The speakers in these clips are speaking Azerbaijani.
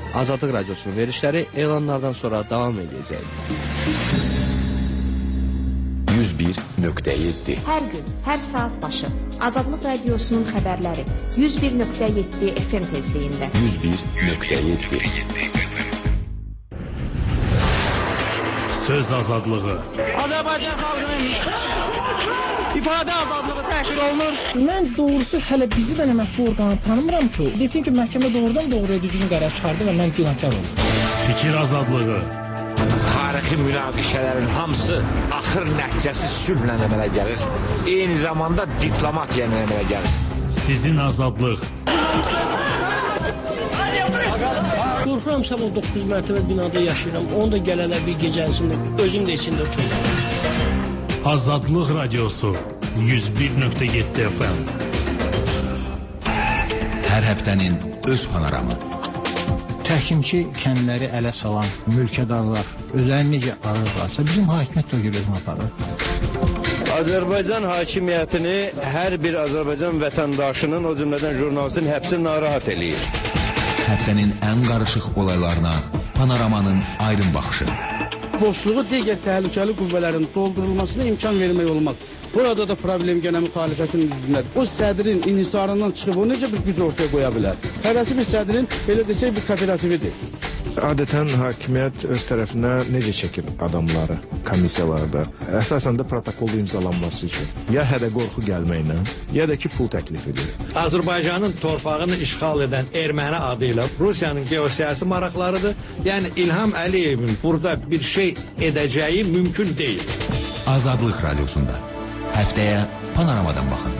Azadlıq Radiosunun verilişləri elanlardan sonra davam edəcək. 101.7 Hər gün, hər saat başı Azadlıq Radiosunun xəbərləri 101.7 FM tezliyində. 101.7 Söz azadlığı. Azərbaycan xalqının ifadə azadlığı təhqir olunur. Mən doğrusu hələ bizi də əməkli orqanı tanımıram ki, desin ki, məhkəmə doğrudan doğruya düzgün qərar çıxardı və mən günahkar oldum. Fikir azadlığı. Tarixi münaqişələrin hamısı axır nəticəsi sülhlə əmələ gəlir. Eyni zamanda diplomatiya əmələ gəlir. Sizin azadlıq. Qorxuram sabah 9 mərtəbə binada yaşayıram. Onu da gələnlər bir gecəsində özüm də içində uçuram. Azadlıq Radiosu 101.7 FM. Hər həftənin öz panoramı. Təhkimçi kəndləri ələ salan mülkədarlar özlərini necə arırlarsa bizim hakimiyyət də o gibi aparır. Azərbaycan hakimiyyətini hər bir Azərbaycan vətəndaşının, o cümlədən jurnalistin həbsi narahat eləyir. Həftənin ən qarışıq olaylarına panoramanın aydın baxışı. Boşluğu digər təhlükəli qüvvələrin doldurulmasına imkan vermək olmaz. Burada da problem gənə müxalifətin üstündədir. O sədrin inhisarından çıxıb o necə bir güc ortaya qoya bilər? Hərəsi bir sədrin, belə desək, bir kooperatividir. Adətən hakimiyyət öz tərəfinə necə çəkir adamları komissiyalarda? Əsasən də protokolda imzalanması üçün. Ya hədə qorxu gəlməklə, ya da ki pul təklif edir. Azərbaycanın torpağını işğal edən erməni adı ilə Rusiyanın geosiyasi maraqlarıdır. Yəni İlham Əliyevin burada bir şey edəcəyi mümkün deyil. Azadlıq Radiosunda. Həftəyə panoramadan baxın.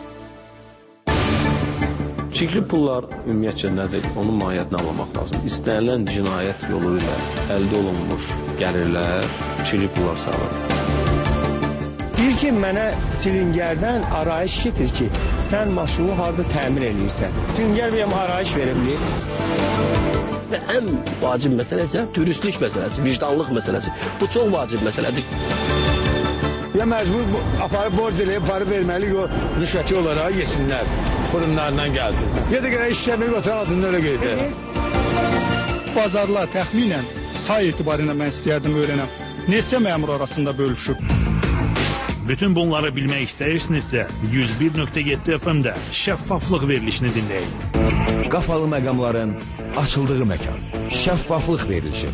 Çirkli pullar ümumiyyətcə nədir? Onun mahiyyətini anlamaq lazım. İstənilən cinayət yolu ilə əldə olunmuş gəlirlər çirkli pullar sağlar. Deyir ki, mənə Çilingərdən arayış getir ki, sən maşını harada təmir edirsən. Çilingər bəyəm arayış verimli. Və ən vacib məsələ isə dürüstlük məsələsi, vicdanlıq məsələsi. Bu çox vacib məsələdir. Ya məcbur aparıb borc eləyib, parı verməli, o rüşvəti olaraq yesinlər. Burunlarından gəlsin. Ya da gələk işləmək otur altında öyle qeydir. Bazarlar təxminən say etibarıyla mən istəyərdim öyrənəm. Neçə məmur arasında bölüşüb? Bütün bunları bilmək istəyirsinizsə 101.7 FM-də şəffaflıq verilişini dinləyin. Qapalı məqamların açıldığı məkan. Şəffaflıq verilişi.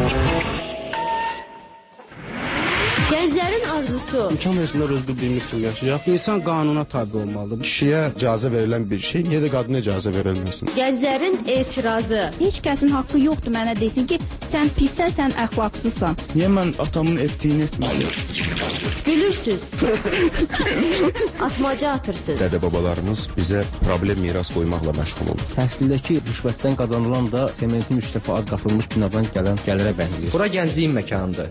Gənclərin arzusu. İmkan versinlər öz bildiyimiz kimi yaşayaq. İnsan qanuna tabi olmalıdır. Kişiyə icazə verilən bir şey, niyə də qadına icazə verilməsin? Gənclərin etirazı. Heç kəsin haqqı yoxdur mənə desin ki, sən pissən, sən əxlaqsızsan. Niyə mən atamın etdiyini etməliyim? Gülürsüz. Atmaca atırsınız. Dədə-babalarımız bizə problem miras qoymaqla məşğul olur. Təhsildəki rüşvətdən qazanılan da sementin 3 dəfə az qatılmış binadan gələn gəlirə bənzəyir. Bura gəncliyin məkanıdır.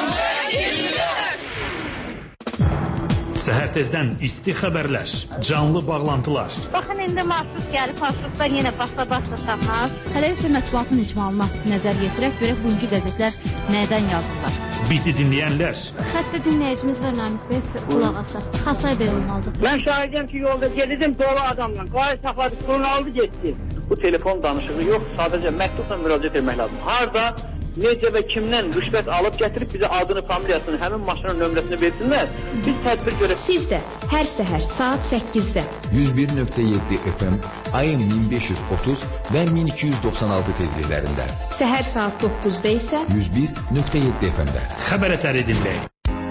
Səhər tezdən isti xəbərlər, canlı bağlantılar. Baxın, indi mahsus gəlib, marşrutlar yenə başla tapmaz. Hələ isə mətbuatın icmalına nəzər yetirək, görək bugünkü qəzetlər nədən yazırlar. Bizi dinləyənlər. Xəttə dinləyicimiz var Namik Bey, qulaq asaq. Xasay Bey olmalıdır. Mən şahidəm ki, yolda gedirdim dolu adamla. Qayı saxladı, sonra aldı, getdi. Bu telefon danışığı yox, sadəcə məktubla müraciət etmək lazım. Harda, necə və kimdən rüşvət alıb gətirib bizə adını, familiyasını, həmin maşının nömrəsini versinlər. Biz tədbir görək. Siz də hər səhər saat 8-də 101.7 FM ayın 1530 və 1296 tezliklərində. Səhər saat 9-da isə 101.7 FM-də. Xəbər ətəri dinləyin.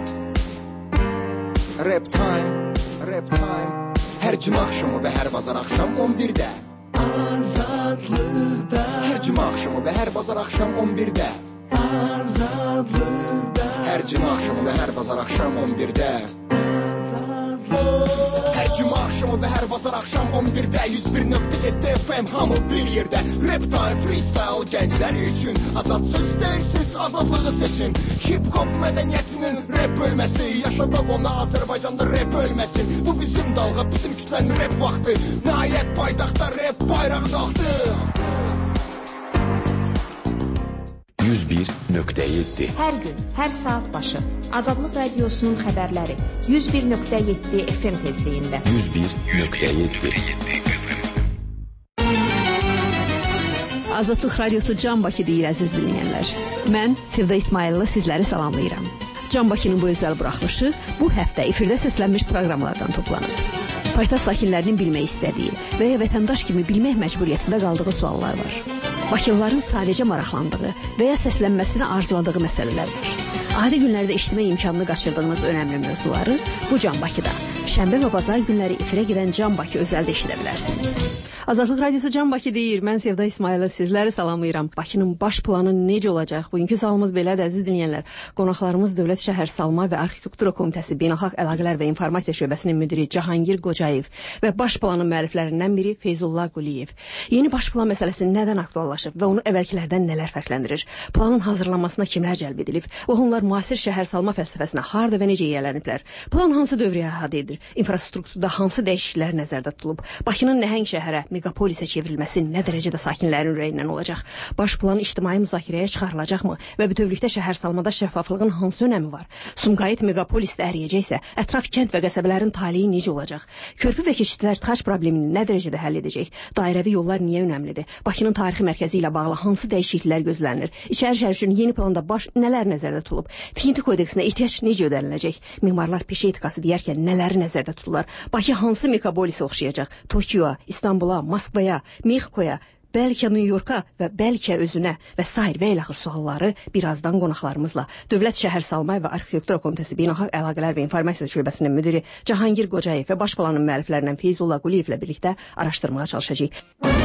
Rap time, rap time. Hər cümə axşamı və hər bazar axşam 11-də. Azadlıqda. Hər cümə axşamı və hər bazar axşam 11-də. Azadlıqda. Hər cümə axşamı və hər bazar axşam 11-də. Hər cümə axşamı və hər bazar axşam 11-də 101.7 FM hamı bir yerdə. Rap time, freestyle gənclər üçün. Azad söz deyirsiz, azadlığı seçin. Hip-hop mədəniyyətinin rap bölməsi. Yaşadaq ona Azərbaycanda rap ölməsin. Bu bizim dalğa, bizim kütlənin rap vaxtı. Nəhayət paytaxtda rap bayraq qalxdı. 101.7 hər gün, hər saat başı Azadlıq Radiosunun xəbərləri 101.7 FM tezliyində. 101.7 Azadlıq Radiosu Can Bakı deyir əziz dinləyənlər. Mən Sevda İsmailova sizləri salamlayıram. Can Bakının bu özəl buraxılışı bu həftə efirdə səslənmiş proqramlardan toplanıb. Paytaxt sakinlərinin bilmək istədiyi və ya vətəndaş kimi bilmək məcburiyyətində qaldığı suallar var. Bakılıların sadəcə maraqlandığı və ya səslənməsini arzuladığı məsələlər var. Adi günlərdə eşitmək imkanını qaçırdığımız önəmli mövzuları bu Can Bakıda, şənbə və bazar günləri efirə gedən Can Bakı özəldə eşidə bilərsiniz. Azadlıq Radiosu Can Bakı deyir, mən Sevda İsmailova sizləri salamlayıram. Bakının baş planı necə olacaq? Bugünkü sualımız belədir, əziz dinləyənlər. Qonaqlarımız Dövlət Şəhərsalma və Arxitektura Komitəsi Beynəlxalq Əlaqələr və İnformasiya Şöbəsinin müdiri Cahangir Qocayev və baş planın müəlliflərindən biri Feyzullah Quliyev. Yeni baş plan məsələsi nədən aktuallaşıb və onu əvvəlkilərdən nələr fərqləndirir? Planın hazırlanmasına kimlər cəlb edilib və onlar müasir şəhərsalma fəlsəfəsinə harda və necə yiyələniblər? Plan hansı dövrə əhatə edir? İnfrastrukturda hansı dəyişikliklər nəzərdə tutulub? Bakının nəhəng şəhərə, megapolisə çevrilməsi nə dərəcədə sakinlərin ürəyindən olacaq? Baş plan ictimai müzakirəyə çıxarılacaqmı və bütövlükdə şəhərsalmada şəffaflığın hansı önəmi var? Sumqayıt megapolisdə əriyəcəksə, ətraf kənd və qəsəbələrin taleyi necə olacaq? Körpü və keçidlər tıxac problemini nə dərəcədə həll edəcək? Dairəvi yollar niyə önəmlidir? Bakının tarixi mərkəzi ilə bağlı hansı dəyişikliklər gözlənilir? İçəri şəhər üçün yeni planda nələr nəzərdə tutulub? Tikinti kodeksinə ehtiyac necə ödəniləcək? Memarlar peşə etikası deyərkən nələri nəzərdə tuturlar? Bakı hansı megapolisə oxşayacaq? Tokyoya, İstanbula, Moskvaya, Mexikoya, bəlkə New Yorka və bəlkə özünə və sair və ilaxır sualları birazdan qonaqlarımızla Dövlət Şəhərsalma və Arxitektura Komitəsi Beynəlxalq Əlaqələr və İnformasiya Şöbəsinin müdiri Cahangir Qocayev və baş planın müəlliflərindən Feyzullah Quliyevlə birlikdə araşdırmağa çalışacağıq.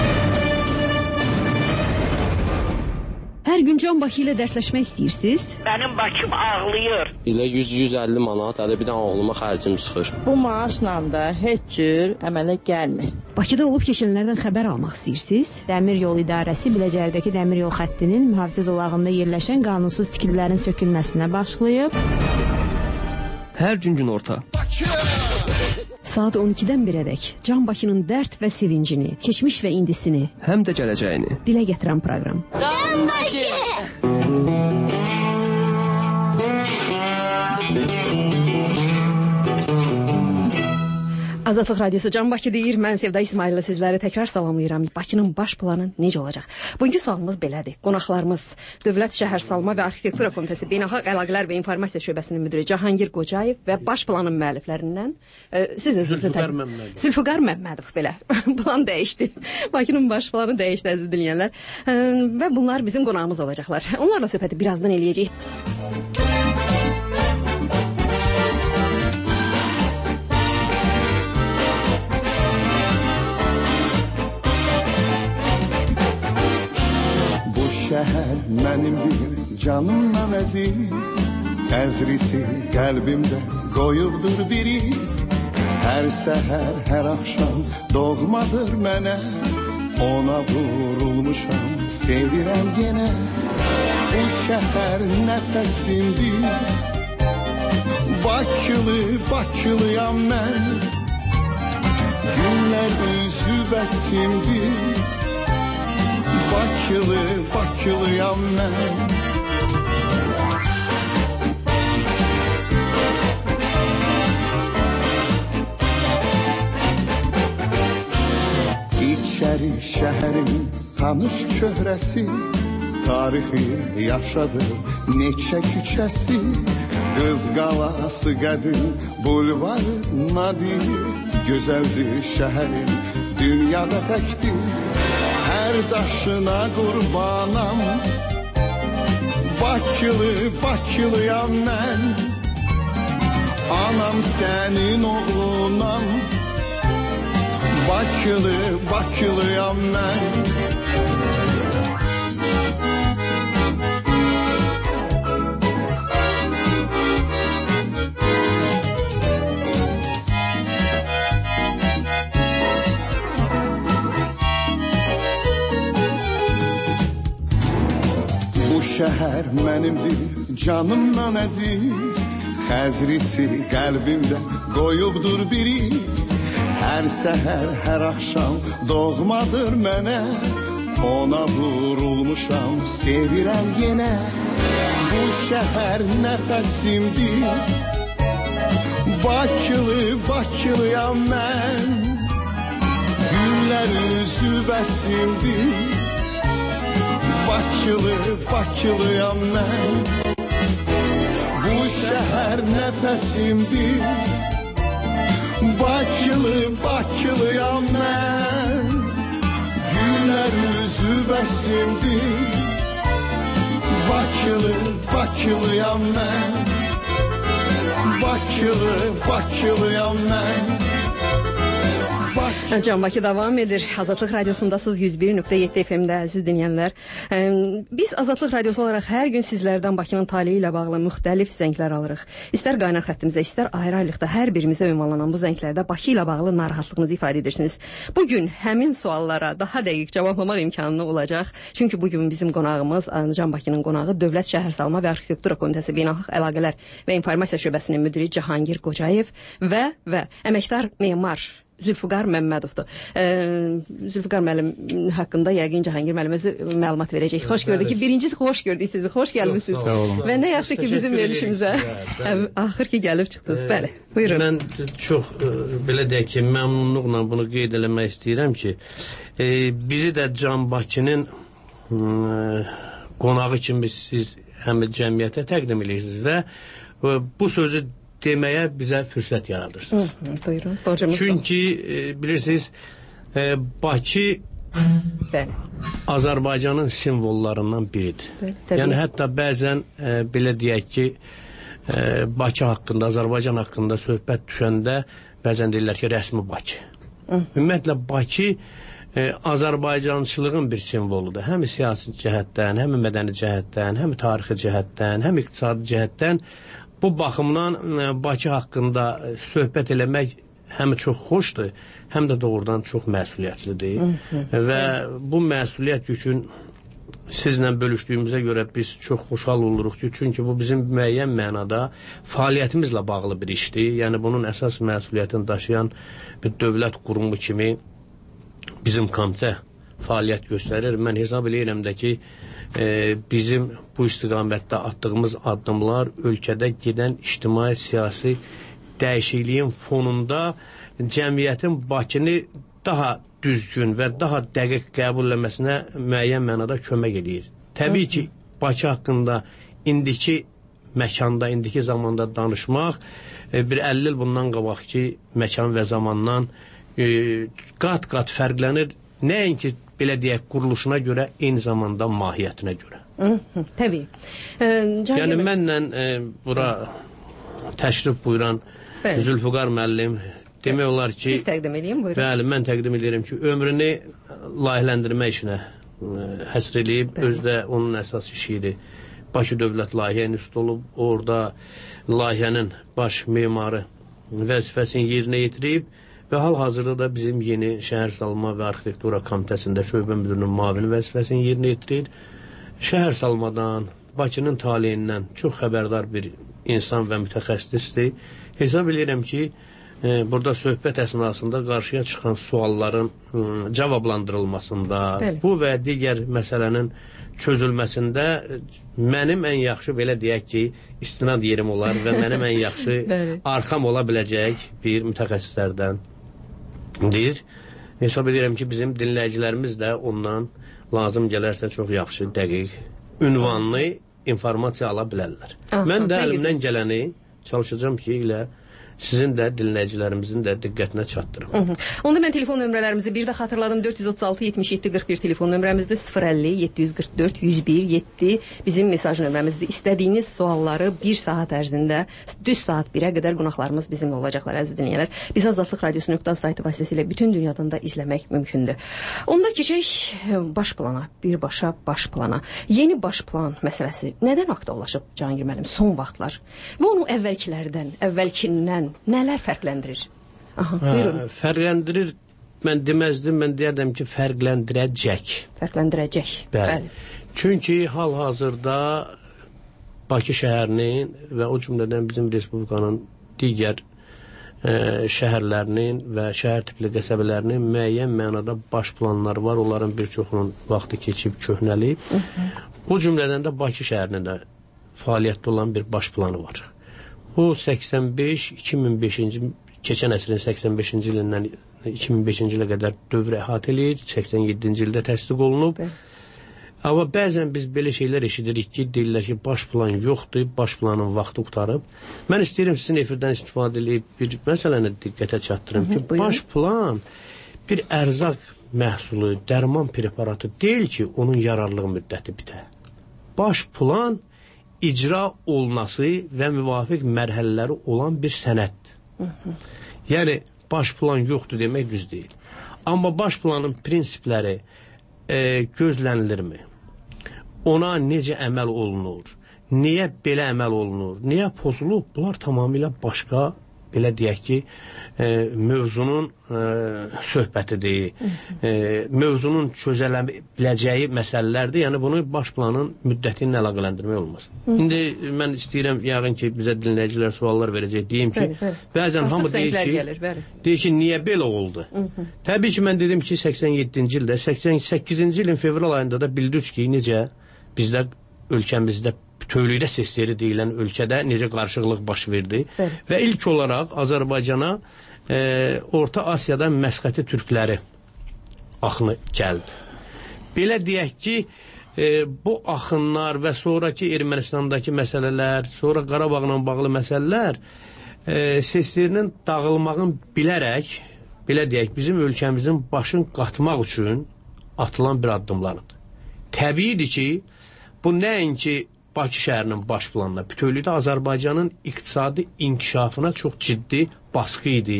Hər gün Can Bakı ilə dərsləşmək istəyirsiniz? Mənim Bakım ağlayır. İlə 100-150 manat, hələ bir də oğluma xərcim çıxır. Bu maaşla da heç cür əmələ gəlmir. Bakıda olub keçənlərdən xəbər almaq istəyirsiniz? Dəmir yol idarəsi Biləcərdəki dəmir yol xəttinin mühafizə zolağında yerləşən qanunsuz tikililərin sökülməsinə başlayıb. Hər gün günorta. Saat 12-dən 1-ədək Can Bakının dərd və sevincini, keçmiş və indisini, həm də gələcəyini dilə gətirən proqram. Can Bakı! Azadlıq Radiosu Can Bakı deyir, mən Sevda İsmailova sizləri təkrar salamlayıram. Bakının baş planı necə olacaq? Bugünkü sualımız belədir. Qonaqlarımız Dövlət Şəhərsalma və Arxitektura Komitəsi Beynəlxalq Əlaqələr və İnformasiya Şöbəsinin müdiri Cahangir Qocayev və baş planın müəlliflərindən Zülfüqar Məmmədov. Belə. Plan dəyişdi. Bakının baş planı dəyişdi, əziz dinləyənlər. Və bunlar bizim qonağımız olacaqlar. Onlarla söhbəti birazdan eləyəcəyik. Şəhər mənimdir, canımdan əziz, əzrisi qəlbimdə qoyubdur bir iz. Hər səhər, hər axşam doğmadır mənə, ona vurulmuşam, sevirəm yenə. Bu şəhər nəfəsimdir, Bakılı, Bakılıyam mən. Günlər üzü bəsimdir, Bakılı, Bakılıyam mən. İçəri şəhərin tanış çöhrəsi, tarixi yaşadır neçə küçəsi. Qız qalası qədim, bulvarı nadir, gözəldir şəhərin, dünyada təkdir. Hər daşına qurbanam, Bakılı, Bakılıyam mən. Anam sənin oğlunam, Bakılı, Bakılıyam mən. Şəhər mənimdir, canımdan əziz, xəzrisi qəlbimdə qoyubdur bir iz. Hər səhər, hər axşam doğmadır mənə, ona vurulmuşam, sevirəm yenə. Bu şəhər nəfəsimdir, Bakılı, Bakılıyam mən. Günlər üzü bəsimdir, Bakılıyam mən. Bu şəhər nəfəsimdir. Bakılıyam mən. Gülər üzü bəsimdir. Bakılıyam mən. Bakılıyam mən. Can Bakı davam edir. Azadlıq Radiosundasınız 101.7 FM-də əziz dinləyənlər. Biz Azadlıq Radiosu olaraq hər gün sizlərdən Bakının taleyi ilə bağlı müxtəlif zənglər alırıq. İstər qaynar xəttimizə, istər ayrı-ayrılıqda hər birimizə ünvanlanan bu zənglərdə Bakı ilə bağlı narahatlığınızı ifadə edirsiniz. Bugün həmin suallara daha dəqiq cavablamaq imkanı olacaq. Çünki bugün bizim qonağımız, Can Bakının qonağı Dövlət Şəhərsalma və Arxitektura Komitəsi Beynəlxalq Əlaqələr və İnformasiya Şöbəsinin müdiri Cahangir Qocayev və əməkdar memar Zülfüqar Məmmədovdur. Zülfüqar müəllim haqqında yəqin Cahangir müəllimə məlumat verəcək. Xoş gördük ki, birincisi xoş gördük sizi, xoş gəlmisiniz. Və nə yaxşı ki, bizim verilişimizə axır ki, gəlib çıxdınız. Bəli, buyurun. Mən çox, belə deyək ki, məmnunluqla bunu qeyd eləmək istəyirəm ki, bizi də Can Bakının qonağı kimi siz həm cəmiyyətə təqdim edirsiniz və bu sözü deməyə bizə fürsət yaradırsınız. Buyurun. Çünki bilirsiniz, Bakı Azərbaycanın simvollarından biridir. Yəni hətta bəzən belə deyək ki, Bakı haqqında, Azərbaycan haqqında söhbət düşəndə bəzən deyirlər ki, rəsmi Bakı. Ümumiyyətlə Bakı Azərbaycançılığın bir simvoludur. Həm siyasi cəhətdən, həm mədəni cəhətdən, həm tarixi cəhətdən, həm iqtisadi cəhətdən. Bu baxımdan Bakı haqqında söhbət eləmək həm çox xoşdur, həm də doğrudan çox məsuliyyətlidir. Və bu məsuliyyət üçün sizlə bölüşdüyümüzə görə biz çox xoşhal oluruq ki, çünki bu bizim müəyyən mənada fəaliyyətimizlə bağlı bir işdir. Yəni bunun əsas məsuliyyətini daşıyan bir dövlət qurumu kimi bizim komitə fəaliyyət göstərir. Mən hesab edirəm də ki, bizim bu istiqamətdə atdığımız addımlar ölkədə gedən ictimai-siyasi dəyişikliyin fonunda cəmiyyətin Bakını daha düzgün və daha dəqiq qəbul eləməsinə müəyyən mənada kömək edir. Təbii ki, Bakı haqqında indiki məkanda, indiki zamanda danışmaq bir 50 il bundan qabaqki məkan və zamandan qat-qat fərqlənir. Nəinki belə deyək, quruluşuna görə, eyni zamanda mahiyyətinə görə. Təbii. Yəni, mənlə bura təşrif buyuran Zülfüqar müəllim demək olar ki... Siz təqdim edeyim, buyurun. Bəli, mən təqdim edirəm ki, ömrünü layihələndirmə işinə həsr eləyib, özdə onun əsas işidir. Bakı Dövlət Layihə İnstitutu olub, orada layihənin baş memarı vəzifəsini yerinə yetirib və hal-hazırda da bizim yeni Şəhərsalma və Arxitektura Komitəsində şöbə müdürünün müavini vəzifəsini yerinə yetirir. Şəhərsalmadan, Bakının taleyindən çox xəbərdar bir insan və mütəxəssisdir. Hesab edirəm ki, burada söhbət əsnasında qarşıya çıxan sualların cavablandırılmasında, bu və digər məsələnin çözülməsində mənim ən yaxşı, belə deyək ki, istinad yerim olar və mənim ən yaxşı arxam ola biləcək bir mütəxəssislərdən deyir. Hesab edirəm ki, bizim dinləyicilərimiz də ondan lazım gələrsə çox yaxşı, dəqiq, ünvanlı informasiya ala bilərlər. Mən də əlimdən gələni çalışacağım ki, ilə sizin də dinləyicilərimizin də diqqətinə çatdırım. Onda mən telefon nömrələrimizi bir də xatırladım. 436-77-41 telefon nömrəmizdir. 050-744-101-7 bizim mesaj nömrəmizdir. İstədiyiniz sualları bir saat ərzində düz saat 1-ə qədər qonaqlarımız bizimlə olacaqlar, əziz dinləyənlər. Biz Azadlıq Radiosu.com saytı vasitəsilə bütün dünyadan da izləmək mümkündür. Onda keçək baş plana, birbaşa baş plana. Yeni baş plan məsələsi nədən aktuallaşıb Cahangir müəllim son vaxtlar? Və onu əvvəlkindən nələr fərqləndirir? Fərqləndirir, mən deməzdim, mən deyərdim ki, fərqləndirəcək. Fərqləndirəcək, bəli. Çünki hal-hazırda Bakı şəhərinin və o cümlədən bizim Respublikanın digər şəhərlərinin və şəhər tipli qəsəbələrinin müəyyən mənada baş planları var. Onların bir çoxunun vaxtı keçib, köhnəlib. O cümlədən də Bakı şəhərinin də fəaliyyətdə olan bir baş planı var. Bu 85-2005-ci, keçən əsrin 85-ci ilindən 2005-ci ilə qədər dövr əhatə eləyir, 87-ci ildə təsdiq olunub. Amma bəzən biz belə şeylər eşidirik ki, deyirlər ki, baş plan yoxdur, baş planın vaxtı qutarıb. Mən istəyirəm sizin efirdən istifadə edib bir məsələni diqqətə çatdırım ki, baş plan bir ərzaq məhsulu, dərman preparatı deyil ki, onun yararlılıq müddəti bitə. Baş plan icra olunması və müvafiq mərhələləri olan bir sənəddir. Yəni, baş plan yoxdur demək düz deyil. Amma baş planın prinsipləri gözlənilirmi? Ona necə əməl olunur? Niyə belə əməl olunur? Niyə pozulub? Bunlar tamamilə başqa, belə deyək ki, mövzunun söhbətidir. Mövzunun çözələ biləcəyi məsələlərdir. Yəni, bunu baş planın müddəti ilə əlaqələndirmək olmaz. İndi mən istəyirəm, yəqin ki, bizə dinləyicilər suallar verəcək. Deyim ki, bəzən hamı deyir ki, niyə belə oldu? Təbii ki, mən dedim ki, 87-ci ildə, 88-ci ilin fevral ayında da bildik ki, necə bizdə ölkəmizdə bütövlükdə sesleri deyilən ölkədə necə qarşılıq baş verdi və ilk olaraq Azərbaycana Orta Asiyadan Məsqəti türkləri axını gəldi. Belə deyək ki, bu axınlar və sonraki Ermənistandakı məsələlər, sonra Qarabağla bağlı məsələlər seslerinin dağılmağın bilərək, belə deyək, bizim ölkəmizin başını qatmaq üçün atılan bir addımlarıdır. Təbiidir ki, bu nəinki Bakı şəhərinin baş planına, bütövlükdə Azərbaycanın iqtisadi inkişafına çox ciddi baskı idi,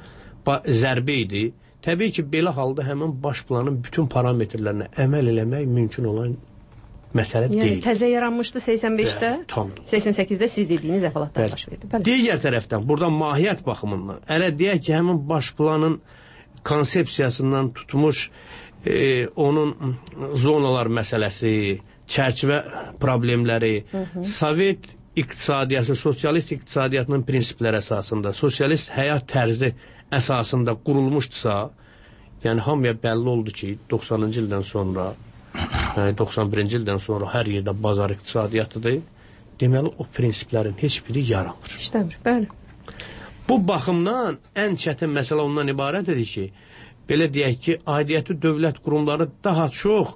zərbə idi. Təbii ki, belə halda həmin baş planın bütün parametrlərinə əməl eləmək mümkün olan məsələ deyil. Yəni, təzə yaranmışdı 85-də, 88-də siz dediyiniz əhvalatlar baş verdi. Digər tərəfdən, burada mahiyyət baxımından, elə deyək ki, həmin baş planın konsepsiyasından tutmuş onun zonalar məsələsi, çərçivə problemləri, Sovet iqtisadiyyatı, sosialist iqtisadiyyatının prinsipləri əsasında, sosialist həyat tərzi əsasında qurulmuşdursa, yəni hamıya bəlli oldu ki, 90-cı ildən sonra, 91-ci ildən sonra hər yerdə bazar iqtisadiyyatıdır, deməli o prinsiplərin heç biri yaramır. İşləmir, bəli. Bu baxımdan ən çətin məsələ ondan ibarət edir ki, belə deyək ki, aidiyyəti dövlət qurumları daha çox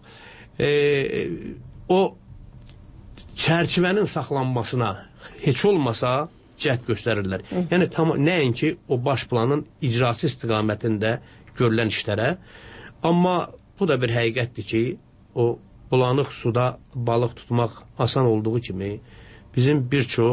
o çərçivənin saxlanmasına heç olmasa cəhd göstərirlər. Yəni, nəinki o baş planın icrası istiqamətində görülən işlərə, amma bu da bir həqiqətdir ki, o bulanıq suda balıq tutmaq asan olduğu kimi, bizim bir çox,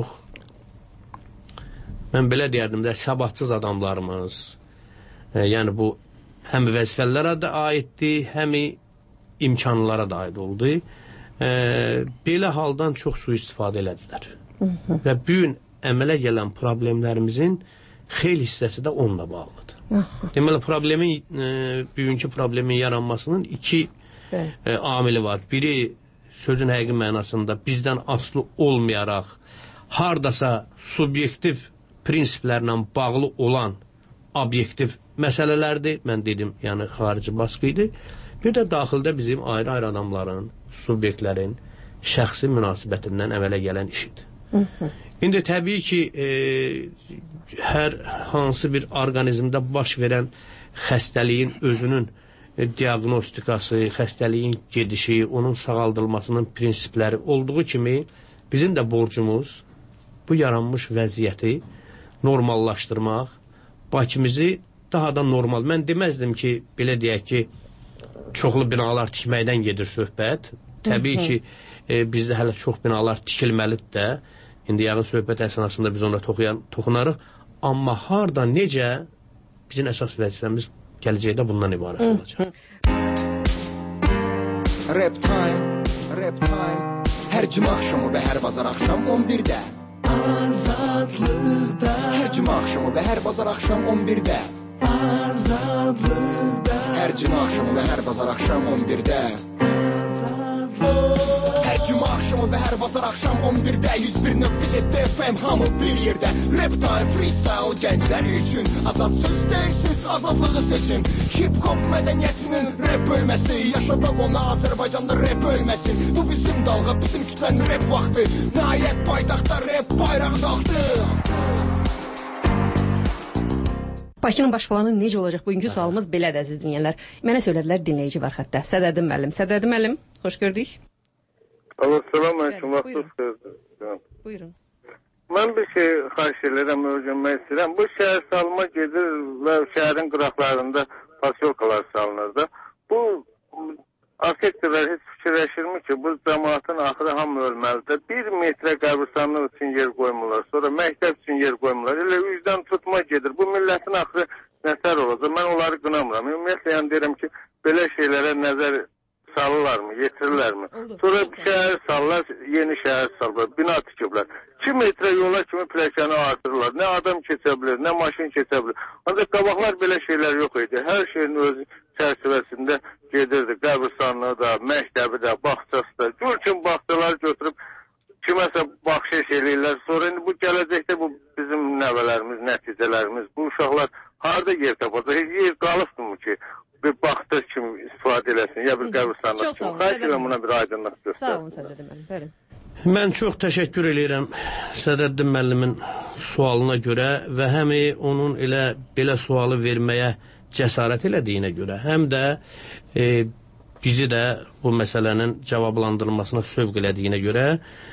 mən belə deyərdim də, səbatsız adamlarımız, yəni bu həm vəzifələrə də aiddir, həm imkanlara da aid oldu. Belə haldan çox sui-istifadə elədilər. Və bu gün əmələ gələn problemlərimizin xeyli hissəsi də onunla bağlıdır. Deməli, bugünkü problemin yaranmasının iki amili var. Biri, sözün həqiqi mənasında bizdən asılı olmayaraq, hardasa subyektiv prinsiplərlə bağlı olan obyektiv məsələlərdir. Mən dedim, yəni xarici baskı idi. Bir də daxildə bizim ayrı-ayrı adamların, subyektlərin şəxsi münasibətindən əmələ gələn işidir. İndi təbii ki, hər hansı bir orqanizmdə baş verən xəstəliyin özünün diaqnostikası, xəstəliyin gedişi, onun sağaldılmasının prinsipləri olduğu kimi bizim də borcumuz bu yaranmış vəziyyəti normallaşdırmaq, Bakımızı daha da normal. Mən deməzdim ki, belə deyək ki, çoxlu binalar tikməkdən gedir söhbət. Təbii ki, bizdə hələ çox binalar tikilməlidir də. İndi yağın söhbət əsnasında biz ona toxunarıq. Amma harada, necə bizim əsas vəzifəmiz gələcəkdə bundan ibarət olacaq. Rap time, rap time. Hər cümə axşamı və hər bazar axşam 11-də. Azadlıqda. Hər cümə axşamı və hər bazar axşam 11-də. Azadlıqda. Hər cümə axşamı və hər bazar axşam 11-də. Hər cümə axşamı və hər bazar axşam 11-də 101.7 FM hamı bir yerdə. Rap time, freestyle gənclər üçün. Azad söz deyirsiz, azadlığı seçin. Hip-hop mədəniyyətinin rap bölməsi. Yaşadaq ona Azərbaycanda rap ölməsin. Bu bizim dalğa, bizim kütlənin rap vaxtı. Nəhayət paytaxtda rap bayraq qalxdı. Bakının baş planı necə olacaq? Bugünkü sualımız belədir, əziz dinləyənlər. Mənə söylədilər, dinləyici var xəttə. Sədəddin müəllim. Xoş gördük. Alo, salam aleyküm, vaxtınız xeyir. Buyurun. Mən bir şey xahiş edirəm, öyrənmək istəyirəm. Bu şəhər salma gedir və şəhərin qıraqlarında pasyolkalar salınır da. Bu arxitektorlar heç fikirləşirmi ki, bu cəmaatın axırı hamı ölməlidir. 1 metrə qəbristanlıq üçün yer qoymurlar, sonra məktəb üçün yer qoymurlar. Elə üzdən tutma gedir. Bu millətin axırı nətər olacaq? Mən onları qınamıram. Ümumiyyətlə, yəni deyirəm ki, belə şeylərə nəzər salırlarmı, yetirirlərmi? Sonra bir şəhər salırlar, yeni şəhər salırlar, bina tikiblər. 2 metrə yola kimi pilləkəni artırırlar. Nə adam keçə bilir, nə maşın keçə bilir. Ancaq qabaqlar belə şeylər yox idi. Hər şeyin öz çərçivəsində gedirdi. Qəbristanlığı da, məktəbi də, bağçası da. Gör kimi bağçaları götürüb kiməsə baxşiş eləyirlər. Sonra indi bu gələcəkdə bu bizim nəvələrimiz, nəticələrimiz, bu uşaqlar harada yer tapacaq? Yer qalıbdımı ki, bir baxtır kimi istifadə eləsin, ya bir qəbristanlıq kimi. Xahiş edirəm buna bir aydınlıq göstər. Sağ olun Sədrəddin müəllim. Buyurun. Mən çox təşəkkür edirəm Sədrəddin müəllimin sualına görə və həm onun elə belə sualı verməyə cəsarət elədiyinə görə, həm də bizi də bu məsələnin cavablandırılmasına sövq elədiyinə görə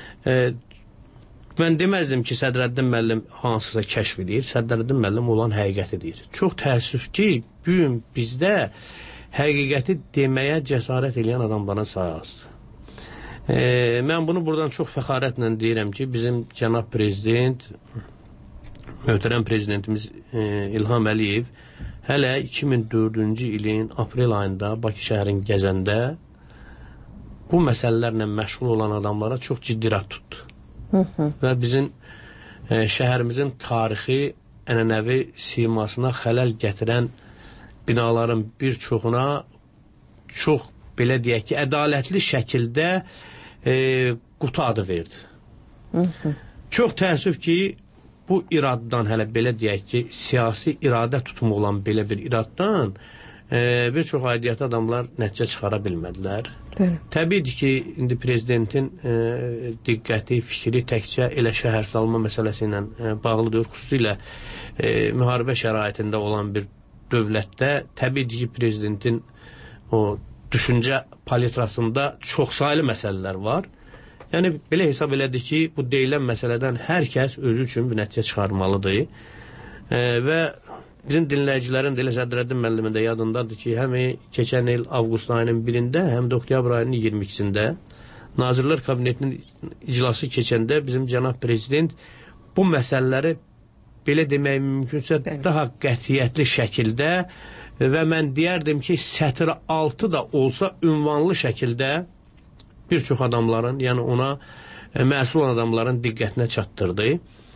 mən deməzdim ki, Sədrəddin müəllim hansısa kəşf edir, Sədrəddin müəllim olan həqiqəti deyir. Çox təəssüf ki, bu gün bizdə həqiqəti deməyə cəsarət edən adamların sayı azdır. Mən bunu buradan çox fəxarətlə deyirəm ki, bizim cənab prezident, möhtərəm prezidentimiz İlham Əliyev hələ 2004-cü ilin aprel ayında Bakı şəhərin gəzəndə bu məsələlərlə məşğul olan adamlara çox ciddi rad tutdu. Və bizim şəhərimizin tarixi, ənənəvi simasına xələl gətirən binaların bir çoxuna çox, belə deyək ki, ədalətli şəkildə qutu adı verdi. Çox təəssüf ki, bu iraddan, hələ belə deyək ki, siyasi iradə tutumu olan belə bir iraddan bir çox aidiyyatı adamlar nəticə çıxara bilmədilər. Təbiidir ki, indi prezidentin diqqəti, fikri təkcə elə şəhər salma məsələsi ilə bağlıdır. Xüsusilə müharibə şəraitində olan bir dövlətdə təbiidir ki, prezidentin o düşüncə palitrasında çoxsaylı məsələlər var. Yəni, belə hesab elədik ki, bu deyilən məsələdən hər kəs özü üçün bir nəticə çıxarmalıdır. Və bizim dinləyicilərin də elə Sədrəddin müəllimin də yadındadır ki, həm keçən il avqust ayının 1-də, həm də oktyabr ayının 22-sində Nazirlər Kabinetinin iclası keçəndə bizim cənab prezident bu məsələləri belə demək mümkünsə daha qətiyyətli şəkildə və mən deyərdim ki, sətr altı da olsa ünvanlı şəkildə bir çox adamların, yəni ona məsul olan adamların diqqətinə çatdırdı.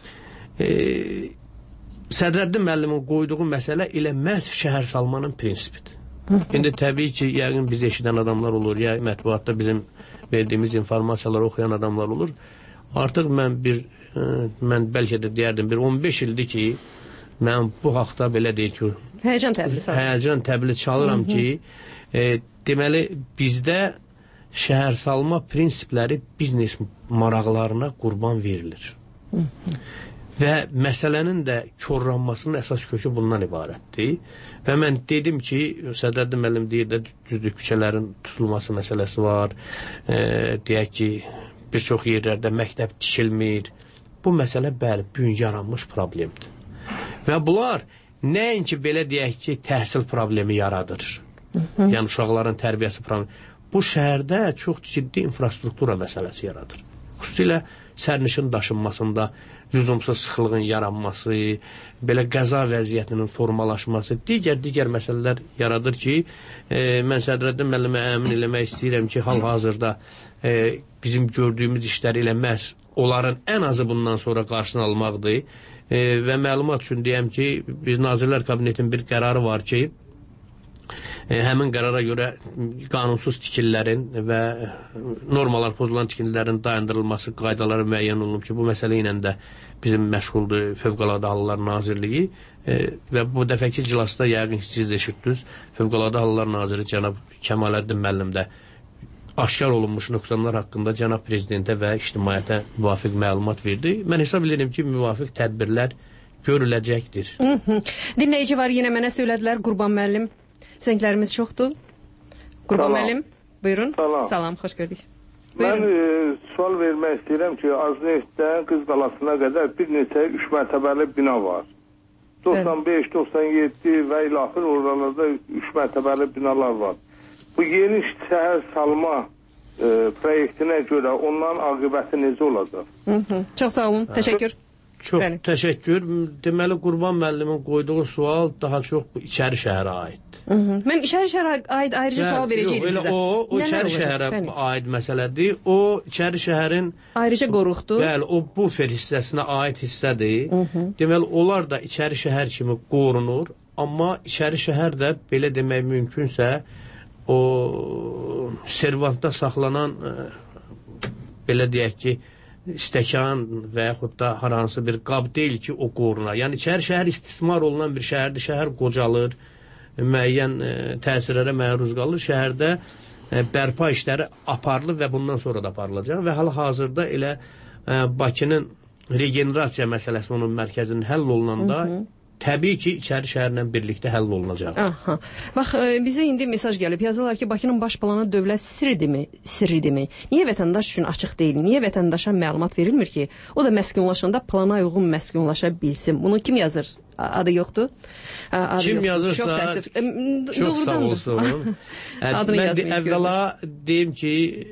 Sədrəddin müəllimin qoyduğu məsələ elə məhz şəhər salmanın prinsipidir. İndi təbii ki, yəqin biz eşidən adamlar olur, ya mətbuatda bizim verdiyimiz informasiyaları oxuyan adamlar olur. Artıq mən bəlkə də deyərdim, bir 15 ildir ki, mən bu haqda belə deyək ki, həyəcan təbili çalıram ki, deməli, bizdə şəhər salma prinsipləri biznes maraqlarına qurban verilir. Və məsələnin də korlanmasının əsas kökü bundan ibarətdir. Və mən dedim ki, Sədrəddin müəllim deyir də, düzdür, küçələrin tutulması məsələsi var. Deyək ki, bir çox yerlərdə məktəb tikilmir. Bu məsələ, bəli, bugün yaranmış problemdir. Və bunlar nəinki belə deyək ki, təhsil problemi yaradır. Yəni, uşaqların tərbiyəsi problemi. Bu şəhərdə çox ciddi infrastruktura məsələsi yaradır. Xüsusilə sərnişin daşınmasında lüzumsuz sıxlığın yaranması, belə qəza vəziyyətinin formalaşması, digər məsələlər yaradır ki, mən Sədrəddin müəllimə əmin eləmək istəyirəm ki, hal-hazırda bizim gördüyümüz işlər elə məhz onların ən azı bundan sonra qarşısını almaqdır. Və məlumat üçün deyəm ki, bir Nazirlər Kabinetinin bir qərarı var ki, həmin qərara görə qanunsuz tikililərin və normalar pozulan tikililərin dayandırılması qaydaları müəyyən olunub ki, bu məsələ ilə də bizim məşğuldur Fövqəladə Hallar Nazirliyi və bu dəfəki iclasda yəqin siz də eşitdiniz, Fövqəladə Hallar Naziri cənab Kəmaləddin müəllim də aşkar olunmuş nöqsanlar haqqında cənab prezidentə və ictimaiyyətə müvafiq məlumat verdi. Mən hesab edirəm ki, müvafiq tədbirlər görüləcəkdir. Dinləyici var, yenə mənə söylədilər, Qurban müəllim. Zənglərimiz çoxdur. Qurban müəllim. Buyurun. Salam. Salam, xoş gördük. Mən sual vermək istəyirəm ki, Azneftdən Qız Qalasına qədər bir neçə 3 mərtəbəli bina var. 95, 97 və ilaxır oralarda 3 mərtəbəli binalar var. Bu yeni şəhər salma proyektinə görə onların aqibəti necə olacaq? Çox sağ olun, təşəkkür. Çox təşəkkür. Deməli, Qurban müəllimin qoyduğu sual daha çox içəri şəhərə aiddir. Mən içəri şəhərə aid ayrıca sual verəcəydim sizə. O içəri şəhərə aid məsələdir. O içəri şəhərin ayrıca qoruqdur. Bəli, o bufer hissəsinə aid hissədir. Deməli, onlar da içəri şəhər kimi qorunur. Amma içəri şəhər də belə demək mümkünsə o servantda saxlanan belə deyək ki, stəkan və yaxud da hər hansı bir qab deyil ki, o qorunar. Yəni, içəri şəhər istismar olunan bir şəhərdir. Şəhər qocalır, müəyyən təsirlərə məruz qalır. Şəhərdə bərpa işləri aparılır və bundan sonra da aparılacaq. Və hal-hazırda elə Bakının regenerasiya məsələsi onun mərkəzinin həll olunanda təbii ki, içəri şəhərlə birlikdə həll olunacaq. Bax, bizə indi mesaj gəlib. Yazırlar ki, Bakının baş planı dövlət sirridirmi? Niyə vətəndaş üçün açıq deyil? Niyə vətəndaşa məlumat verilmir ki, o da məskunlaşanda plana uyğun məskunlaşa bilsin? Bunu kim yazır? Adı yoxdur? Kim yazırsa, çox sağ olsun. Mən əvvəla deyim ki,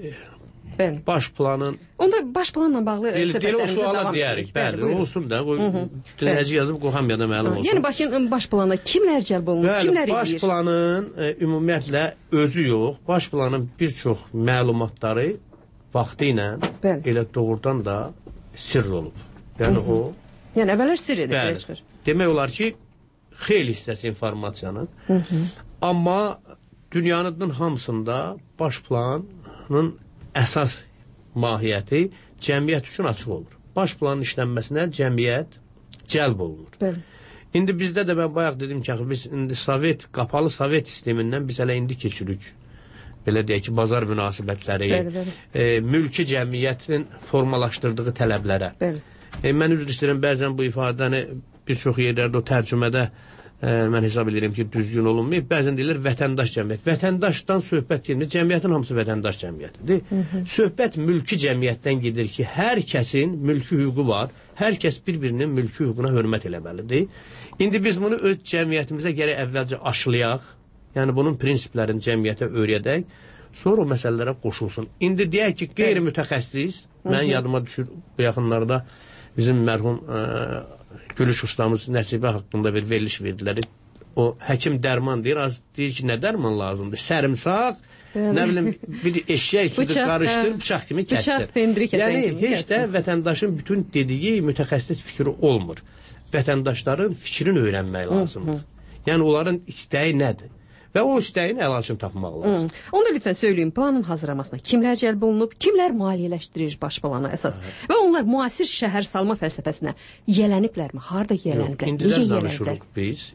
baş planın... Onda baş planla bağlı söhbətlərimizə davam edirik. Bəli, olsun da. Dinləyici yazıb qoxamaya da məlum olsun. Yəni, Bakının baş planına kimlər cəlb olunur, kimlər edir? Baş planın ümumiyyətlə özü yox. Baş planın bir çox məlumatları vaxtı ilə elə doğrudan da sirr olub. Yəni, o... Yəni, əvvələr sirr edir. Demək olar ki, xeyli hissəsi informasiyanın. Amma dünyanın hamısında baş planın əsas mahiyyəti cəmiyyət üçün açıq olur. Baş planın işlənməsinə cəmiyyət cəlb olunur. İndi bizdə də mən bayaq dedim ki, biz indi qapalı sovet sistemindən biz hələ indi keçirik. Belə deyək ki, bazar münasibətləri, mülki cəmiyyətin formalaşdırdığı tələblərə. Mən üzr istəyirəm, bəzən bu ifadəni bir çox yerlərdə o tərcümədə mən hesab edirəm ki, düzgün olunmayıb. Bəzən deyilir vətəndaş cəmiyyət. Vətəndaşdan söhbət gedir. Cəmiyyətin hamısı vətəndaş cəmiyyətidir. Söhbət mülki cəmiyyətdən gedir ki, hər kəsin mülki hüququ var. Hər kəs bir-birinin mülki hüququna hörmət eləməlidir. İndi biz bunu öz cəmiyyətimizə gərək əvvəlcə aşılayaq. Yəni, bunun prinsiplərini cəmiyyətə öyrədək. Sonra o məsələlərə qoşulsun. İndi deyək ki, qeyri-mütəxəssis, mən yadıma düşür bu yaxınlarda bizim mərhum Gülüş ustamız Nəsibə haqqında bir veriliş verdilər. O həkim dərman deyir, az deyir ki, nə dərman lazımdır? Sərimsaq, nə bilim, bir eşyək sütü qarışdır, bıçaq kimi kəsdir. Yəni, heç də vətəndaşın bütün dediyi mütəxəssis fikri olmur. Vətəndaşların fikrini öyrənmək lazımdır. Yəni, onların istəyi nədir? Və o istəyin əlacını tapmaq lazım. Onu da lütfən söyləyin, planın hazırlamasına kimlər cəlb olunub, kimlər maliyyələşdirir baş planı əsas və onlar müasir şəhər salma fəlsəfəsinə yələniblərmi? Harada yələniblər? İndidən danışırıq biz.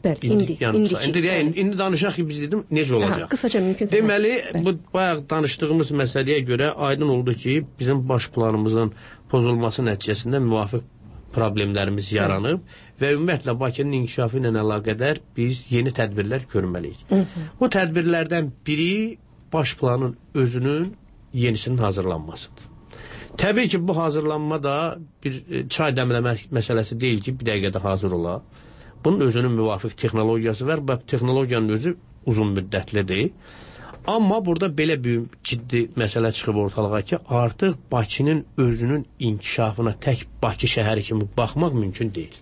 İndi danışaq ki, biz dedim, necə olacaq? Qısaca mümkünsə. Deməli, bu bayaq danışdığımız məsələyə görə aydın oldu ki, bizim baş planımızın pozulması nəticəsində müvafiq problemlərimiz yaranıb və ümumiyyətlə Bakının inkişafı ilə əlaqədar biz yeni tədbirlər görməliyik. Bu tədbirlərdən biri baş planın özünün yenisinin hazırlanmasıdır. Təbii ki, bu hazırlanma da bir çay dəmləmə məsələsi deyil ki, bir dəqiqədə hazır ola. Bunun özünün müvafiq texnologiyası var və texnologiyanın özü uzun müddətlidir. Amma burada belə bir ciddi məsələ çıxıb ortalığa ki, artıq Bakının özünün inkişafına tək Bakı şəhəri kimi baxmaq mümkün deyil.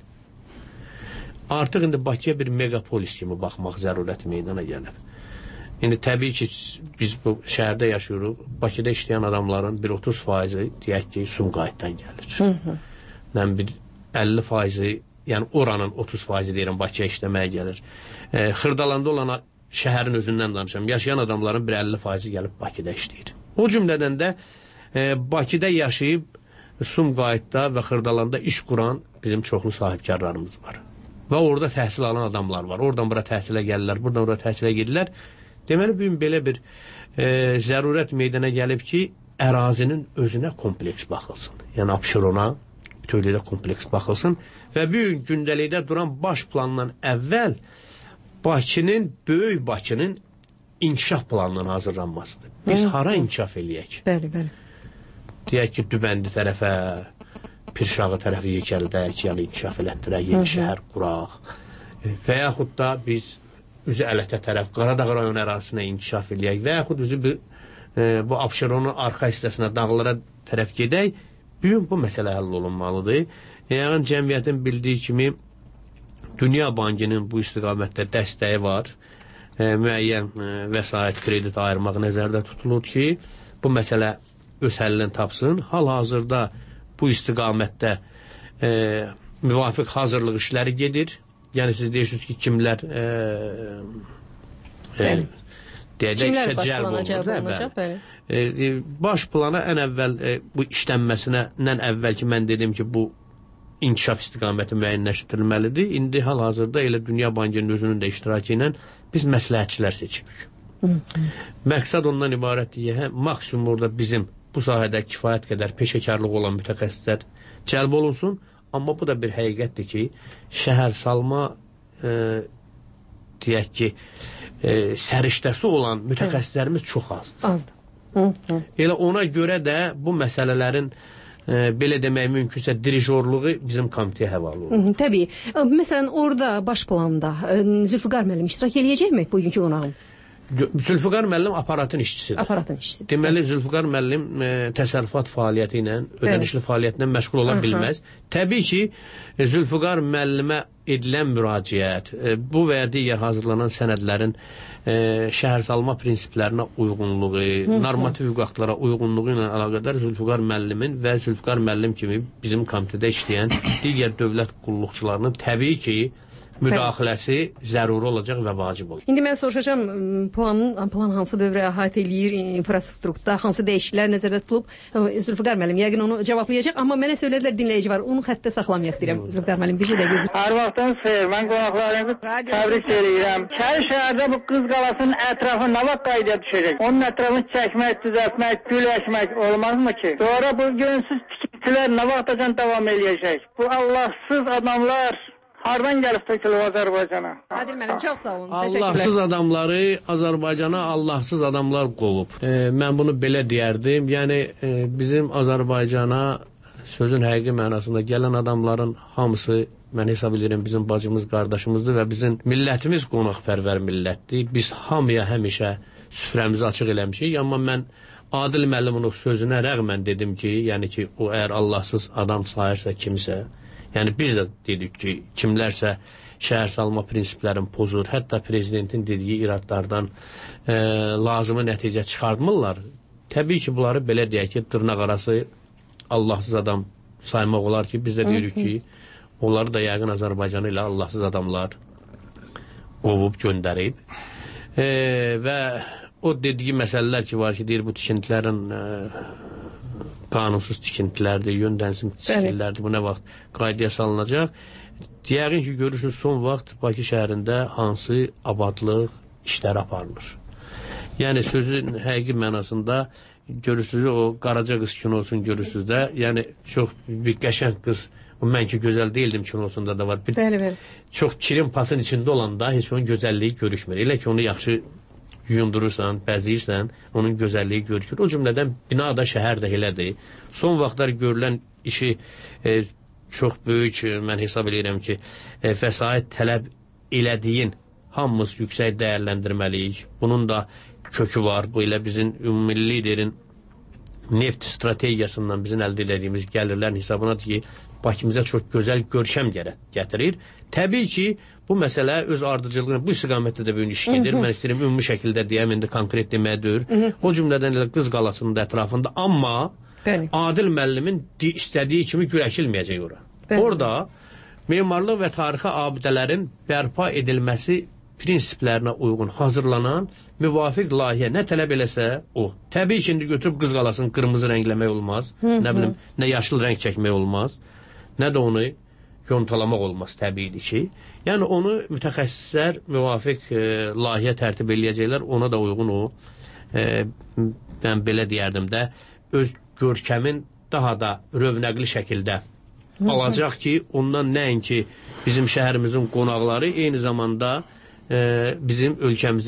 Artıq indi Bakıya bir megapolis kimi baxmaq zərurəti meydana gəlir. İndi təbii ki, biz bu şəhərdə yaşayırıq. Bakıda işləyən adamların bir 30%-i deyək ki, Sumqayıtdan gəlir. Yəni bir 50%-i, yəni oranın 30%-i deyirəm, Bakıya işləməyə gəlir. Xırdalanda olan şəhərin özündən danışam. Yaşayan adamların bir 50%-i gəlib Bakıda işləyir. O cümlədən də Bakıda yaşayıb Sumqayıtda və Xırdalanda iş quran bizim çoxlu sahibkarlarımız var. Və orada təhsil alan adamlar var. Oradan bura təhsilə gəlirlər, buradan oraya təhsilə gedirlər. Deməli, bugün belə bir zərurət meydana gəlib ki, ərazinin özünə kompleks baxılsın. Yəni, Abşerona bütövlükdə kompleks baxılsın və bugün gündəlikdə duran baş plandan əvvəl Bakının, böyük Bakının inkişaf planının hazırlanmasıdır. Biz hara inkişaf eləyək? Bəli. Deyək ki, Dübəndi tərəfə, Pirşağı tərəfi yekəldək, yəni inkişaf elətdirək, yeni şəhər quraq. Və yaxud da biz üzü Ələtə tərəf, Qaradağ rayon ərazisinə inkişaf eləyək və yaxud üzü bu Abşeronun arxa hissəsinə, dağlara tərəf gedək. Bugün bu məsələ həll olunmalıdır. Yəni, cəmiyyətin bildiyi kimi Dünya Bankının bu istiqamətdə dəstəyi var. Müəyyən vəsait, kredit ayırmaq nəzərdə tutulur ki, bu məsələ öz həllini tapsın. Hal-hazırda bu istiqamətdə müvafiq hazırlıq işləri gedir. Yəni, siz deyirsiniz ki, kimlər deyəcək, işə cəlb olunacaq. Baş plana ən əvvəl bu işlənməsindən əvvəl ki, mən dedim ki, bu inkişaf istiqaməti müəyyənləşdirilməlidir. İndi hal-hazırda elə Dünya Bankının özünün də iştirakı ilə biz məsləhətçilər seçirik. Məqsəd ondan ibarətdir, maksimum orada bizim bu sahədə kifayət qədər peşəkarlıq olan mütəxəssislər cəlb olunsun, amma bu da bir həqiqətdir ki, şəhərsalma deyək ki, səriştəsi olan mütəxəssislərimiz çox azdır. Elə ona görə də bu məsələlərin belə demək mümkünsə dirijorluğu bizim komitəyə həvalə olur. Təbii. Məsələn, orada baş planda Zülfüqar müəllim iştirak eləyəcəkmi bugünkü qonağımız? Zülfüqar müəllim aparatın işçisidir. Deməli, Zülfüqar müəllim təsərrüfat fəaliyyəti ilə, ödənişli fəaliyyətlə məşğul ola bilməz. Təbii ki, Zülfüqar müəllimə edilən müraciət, bu və ya digər hazırlanan sənədlərin şəhərsalma prinsiplərinə uyğunluğu, normativ hüquqlara uyğunluğu ilə əlaqədar Zülfüqar müəllimin və Zülfüqar müəllim kimi bizim komitədə işləyən digər dövlət qulluqçularının təbii ki, müdaxiləsi zəruri olacaq və vacib olacaq. İndi mən soruşacağım, plan hansı dövrə əhatə eləyir, infrastrukturda hansı dəyişikliklər nəzərdə tutulub? Zülfüqar müəllim yəqin onu cavablayacaq, amma mənə söylədilər, dinləyici var, onu xəttə saxlamayaq deyirəm. Zülfüqar müəllim, bir şey də gözləyir. Hər vaxtdan xeyir, mən qonaqlarınızı təbrik edirəm. Şəhərdə bu Qız Qalasının ətrafı nə vaxt qaydaya düşəcək? Onun ətrafını çəkmək, düzəltmək, gül əkmək olmazmı ki? Sonra bu gönsüz tikintilər nə vaxtacan davam eləyəcək? Bu Allahsız adamlar hardan gəlib tökülür Azərbaycana? Adil müəllim, çox sağ olun. Allahsız adamları Azərbaycana Allahsız adamlar qovub. Mən bunu belə deyərdim. Yəni, bizim Azərbaycana sözün həqiqi mənasında gələn adamların hamısı, mən hesab edirəm, bizim bacımız, qardaşımızdır və bizim millətimiz qonaqpərvər millətdir. Biz hamıya həmişə süfrəmizi açıq eləmişik. Amma mən Adil müəllimin sözünə rəğmən dedim ki, yəni ki, o əgər Allahsız adam sayırsa kimsə, yəni biz də dedik ki, kimlərsə şəhərsalma prinsiplərini pozur, hətta prezidentin dediyi iradlardan lazımı nəticə çıxartmırlar. Təbii ki, bunları belə deyək ki, dırnaq arası Allahsız adam saymaq olar ki, biz də deyirik ki, onları da yəqin Azərbaycanı ilə Allahsız adamlar qovub, göndərib. Və o dediyi məsələlər ki, var ki, deyir, bu tikintilərin qanunsuz tikintilərdir, yöndənsim tikintilərdir, bu nə vaxt qaydaya salınacaq. Deyərin ki, görürsünüz, son vaxt Bakı şəhərində hansı abadlıq işləri aparılır. Yəni, sözün həqiqi mənasında görürsünüz, o Qaraca qız kinosunu görürsünüz də, yəni, çox bir qəşəng qız, o mən ki, gözəl deyildim kinosunda da var. Çox kirin pasın içində olanda heç onun gözəlliyi görüşmür. Elə ki, onu yaxşı yuyundurursan, bəziyirsən, onun gözəlliyi görükür. O cümlədən bina da şəhər də elədir. Son vaxtlar görülən işi çox böyük, mən hesab edirəm ki, vəsait tələb elədiyin hamımız yüksək dəyərləndirməliyik. Bunun da kökü var. Bu ilə bizim ümumi liderin neft strategiyasından bizim əldə edədiyimiz gəlirlərin hesabınadır ki, Bakımıza çox gözəl görkəm gətirir. Təbii ki, bu məsələ öz ardıcılığını bu istiqamətdə də böyük iş gedir. Mən istəyirəm ümumi şəkildə deyəm, indi konkret deməyə deyir. O cümlədən elə Qız Qalasının da ətrafında, amma Adil müəllimin istədiyi kimi gül əkilməyəcək ora. Orada memarlıq və tarixi abidələrin bərpa edilməsi prinsiplərinə uyğun hazırlanan müvafiq layihə nə tələb eləsə o. Təbii ki, indi götürüb Qız Qalasını qırmızı rəngləmək olmaz, nə bilim, nə yaşıl rəng çəkmək olmaz, nə də onu yontalamaq olmaz təbiidir ki. Yəni, onu mütəxəssislər müvafiq layihə tərtib eləyəcəklər, ona da uyğun o, mən belə deyərdim də, öz görkəmin daha da rövnəqli şəkildə alacaq ki, ondan nəinki bizim şəhərimizin qonaqları, eyni zamanda bizim ölkəmizin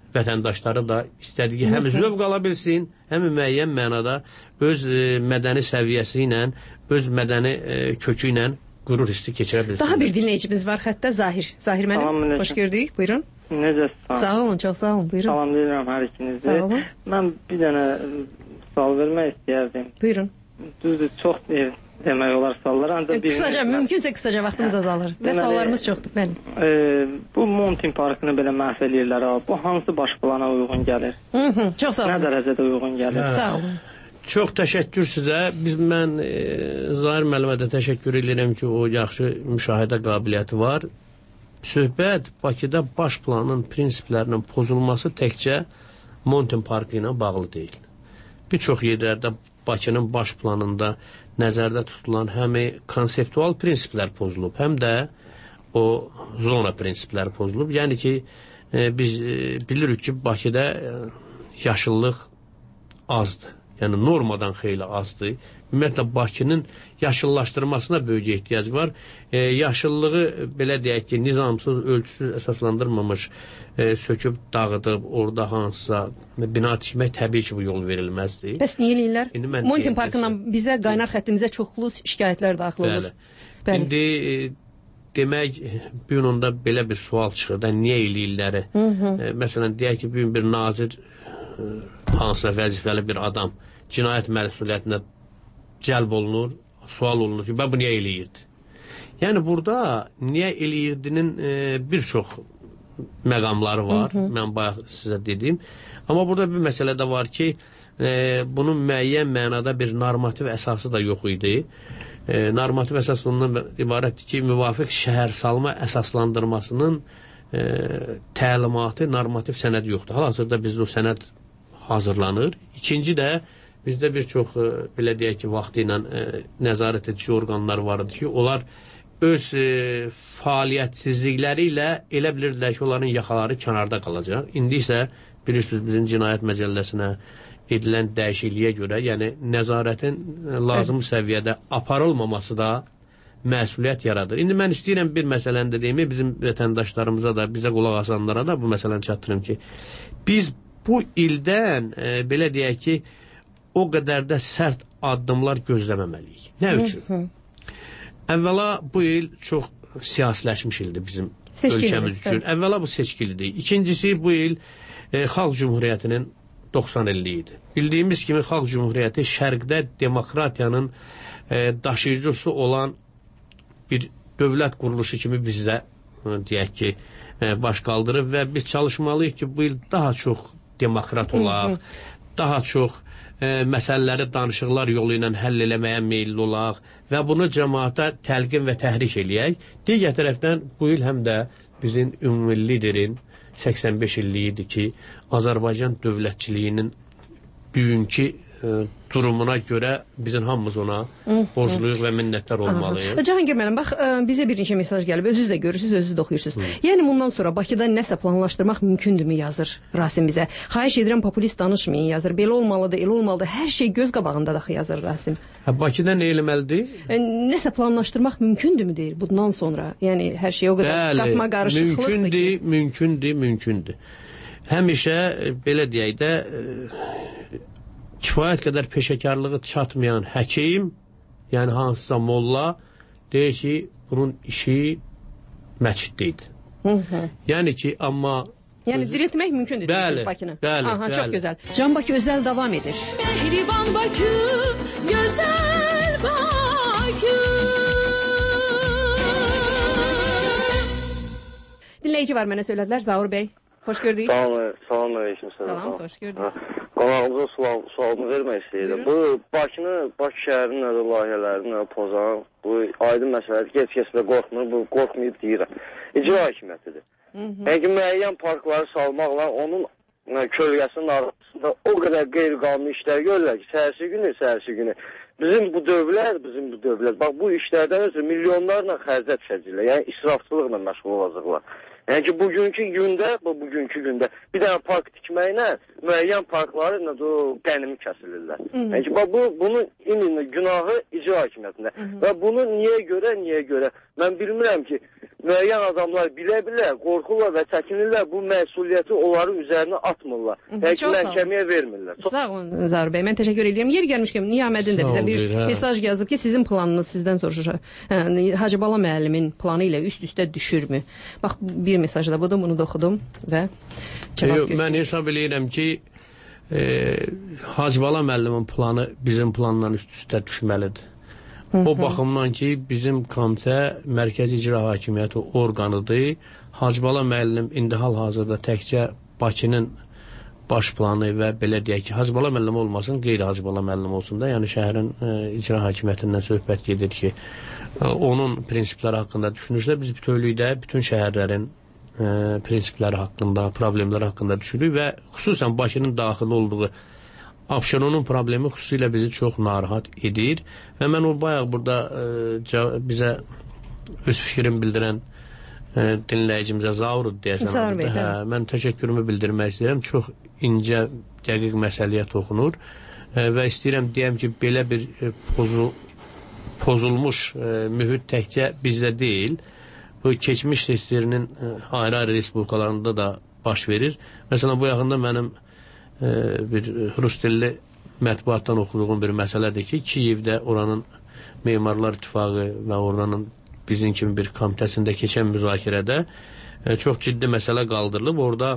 vətəndaşları da istədiyi həm zövq ala bilsin, həm müəyyən mənada öz mədəni səviyyəsi ilə, öz mədəni kökü ilə qürur hissi keçirə bilsin. Daha bir dinləyicimiz var xəttə, Zahir. Zahir mənim, xoş gördük, buyurun. Necəsiniz? Sağ olun, çox sağ olun, buyurun. Salam deyirəm hər ikinizdə. Sağ olun. Mən bir dənə sual vermək istəyərdim. Buyurun. Düzdür, çox demək olar suallar. Qısaca, mümkünsə qısaca vaxtımız azalır. Və suallarımız çoxdur, bəli. Bu Mountain Parkını belə məhv eləyirlər. Bu hansı baş plana uyğun gəlir? Çox sağ olun. Nə dərəcədə uyğun gəlir? Sağ olun. Çox təşəkkür sizə. Mən Zahir müəllimə də təşəkkür edirəm ki, o yaxşı müşahidə qabiliyyəti var. Söhbət Bakıda baş planın prinsiplərinin pozulması təkcə Mountain Parkı ilə bağlı deyil. Bir çox yerlərdə Bakının baş planında nəzərdə tutulan həm konseptual prinsiplər pozulub, həm də o zona prinsipləri pozulub. Yəni ki, biz bilirik ki, Bakıda yaşıllıq azdır. Yəni normadan xeyli azdır. Ümumiyyətlə Bakının yaşıllaşdırmasına böyük ehtiyac var. Yaşıllığı belə deyək ki, nizamsız, ölçüsüz əsaslandırmamış söküb, dağıdıb, orada hansısa bina tikmək təbii ki, bu yol verilməzdir. Bəs niyə eləyirlər? Mountain Parkından bizə, qaynar xəttimizə çoxlu şikayətlər daxil olur. İndi demək, bu gün onda belə bir sual çıxır da, niyə eləyirlər? Məsələn, deyək ki, bugün bir nazir, hansısa vəzifəli bir adam cinayət məsuliyyətinə cəlb olunur, sual olunur ki, bu niyə eləyirdi? Yəni, burada niyə eləyirdinin bir çox məqamları var, mən bayaq sizə dedim. Amma burada bir məsələ də var ki, bunun müəyyən mənada bir normativ əsası da yox idi. Normativ əsas ondan ibarətdir ki, müvafiq şəhərsalma əsaslandırmasının təlimatı, normativ sənəd yoxdur. Hal-hazırda bizdə o sənəd hazırlanır. İkinci də bizdə bir çox, belə deyək ki, vaxtı ilə nəzarət edici orqanlar vardır ki, onlar öz fəaliyyətsizlikləri ilə elə bilirdilər ki, onların yaxaları kənarda qalacaq. İndi isə bilirsiniz, bizim cinayət məcəlləsinə edilən dəyişikliyə görə, yəni nəzarətin lazım səviyyədə aparılmaması da məsuliyyət yaradır. İndi mən istəyirəm bir məsələni də deyim, bizim vətəndaşlarımıza da, bizə qulaq asanlara da bu məsələni çatdırım ki, biz bu ildən, belə deyək ki, o qədər də sərt addımlar gözləməməliyik. Nə üçün? Əvvəla bu il çox siyasiləşmiş ildir bizim ölkəmiz üçün. Əvvəla bu seçkilidir. İkincisi bu il Xalq Cumhuriyyətinin 90 illiyidir. Bildiyimiz kimi Xalq Cumhuriyyəti şərqdə demokratiyanın daşıyıcısı olan bir dövlət quruluşu kimi bizdə, deyək ki, baş qaldırıb və biz çalışmalıyıq ki, bu il daha çox demokrat olaq, daha çox məsələləri danışıqlar yolu ilə həll eləməyə meyilli olaq və bunu cəmaata təlqin və təhrik eləyək. Digər tərəfdən bu il həm də bizim ümumi liderin 85 illiyidir ki, Azərbaycan dövlətçiliyinin bugünkü durumuna görə bizim hamımız ona borcluyuq və minnətdar olmalıyıq. Cahangir müəllim, bax, bizə bir neçə mesaj gəlib, özünüz də görürsünüz, özünüz də oxuyursunuz. Yəni, bundan sonra Bakıda nəsə planlaşdırmaq mümkündürmü yazır Rasim bizə? Xahiş edirəm, populist danışmayın yazır, belə olmalıdır, elə olmalıdır, hər şey göz qabağında daxı yazır Rasim. Bakıda nə eləməlidir? Nəsə planlaşdırmaq mümkündürmü deyir bundan sonra? Yəni, hər şey o qədər qatma qarışıqlıqdır ki. Mümkündür. Həmişə, belə deyək də, kifayət qədər peşəkarlığı çatmayan həkim, yəni hansısa molla, deyir ki, bunun işi məciddə idi. Yəni ki, amma... Yəni, diriltmək mümkündür deyir Bakını. Bəli. Çox gözəl. Can Bakı özəl davam edir. Mehriban Bakı, gözəl Bakı. Dinləyici var, mənə söylədilər, Zaur bəy. Xoş gördük. Salam aleyküm. Salam, xoş gördük. Qonağımıza sualını vermək istəyirəm. Bu Bakı şəhərinin layihələrini pozan, bu aydın məsələdir ki, heç kəs də qorxmur, bu qorxmayıb deyirəm. İcra hakimiyyətidir. Yəni ki, müəyyən parkları salmaqla onun kölgəsinin arasında o qədər qeyri-qanuni işlər görürlər ki, səhərsi günü. Bizim bu dövlət, bax bu işlərdən ötürü milyonlarla xərcət düşəcəklər, yəni israfçılıqla məşğul olacaqlar. Yəni ki, bugünkü gündə bir dənə park tikməklə müəyyən parkları qənimi kəsilirlər. Yəni ki, bunun günahı icra hakimiyyətində. Və bunu niyə görə? Mən bilmirəm ki, müəyyən adamlar bilə-bilə qorxurlar və çəkinirlər, bu məsuliyyəti onların üzərinə atmırlar. Həkim məhkəməyə vermirlər. Sağ olun Zaur bəy, mən təşəkkür edirəm. Yer gəlmişkən Niyamədin də bizə bir mesaj yazıb ki, sizin planınız sizdən soruşur. Hacıbala müəllimin planı ilə üst-üstə düşürmü? Bax, bir mesaj da budur, bunu da oxudum və cavab götürüm. Mən hesab edirəm ki, Hacıbala müəllimin planı bizim plandan üst-üstə düşməlidir. O baxımdan ki, bizim komitə Mərkəzi İcra Hakimiyyəti orqanıdır. Hacıbala müəllim indi hal-hazırda təkcə Bakının baş planı və belə deyək ki, Hacıbala müəllim olmasın, qeyri-Hacıbala müəllim olsun da. Yəni şəhərin icra hakimiyyətindən söhbət gedir ki, onun prinsipləri haqqında düşünürsə, biz bütövlükdə bütün şəhərlərin prinsipləri haqqında, problemləri haqqında düşünürük və xüsusən Bakının daxil olduğu Abşeronun problemi xüsusilə bizi çox narahat edir və mən o bayaq burada bizə öz fikrini bildirən dinləyicimizə Zaur deyəsən. Mən təşəkkürümü bildirmək istəyirəm. Çox incə, dəqiq məsələyə toxunur və istəyirəm deyəm ki, belə bir pozulmuş mühit təkcə bizdə deyil, bu keçmiş seçkilərinin ayrı-ayrı respublikalarında da baş verir. Məsələn, bu yaxında mənim bir rus dilli mətbuatdan oxuduğum bir məsələdir ki, Kiyevdə oranın Memarlar İttifaqı və oranın bizim kimi bir komitəsində keçən müzakirədə çox ciddi məsələ qaldırılıb. Orada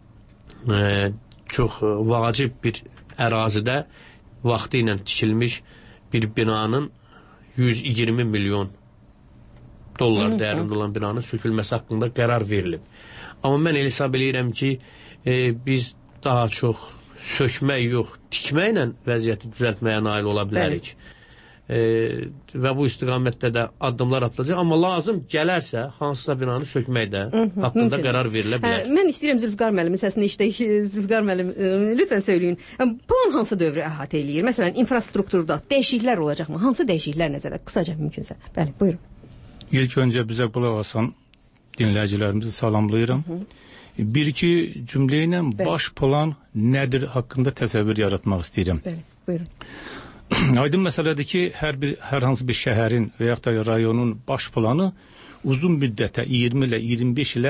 çox vacib bir ərazidə vaxtı ilə tikilmiş bir binanın 120 milyon dollar dəyərində olan binanın sökülməsi haqqında qərar verilib. Amma mən hesab edirəm ki, biz daha çox sökmək yox, tikməklə vəziyyəti düzəltməyə nail ola bilərik. Və bu istiqamətdə də addımlar atılacaq. Amma lazım gələrsə, hansısa binanı sökmək də haqqında qərar verilə bilər. Mən istəyirəm Zülfüqar müəllimin səsini işləyək. Zülfüqar müəllim, lütfən söyləyin. Plan hansı dövrü əhatə eləyir? Məsələn, infrastrukturda dəyişikliklər olacaqmı? Hansı dəyişikliklər nəzərdə? Qısaca mümkünsə. Bəli, buyurun. İlk öncə bizə qulaq asan dinləyicilərimizi salamlayıram. Bir-iki cümlə ilə baş plan nədir haqqında təsəvvür yaratmaq istəyirəm. Bəli, buyurun. Aydın məsələdir ki, hər hansı bir şəhərin və yaxud da rayonun baş planı uzun müddətə 20 ilə 25 ilə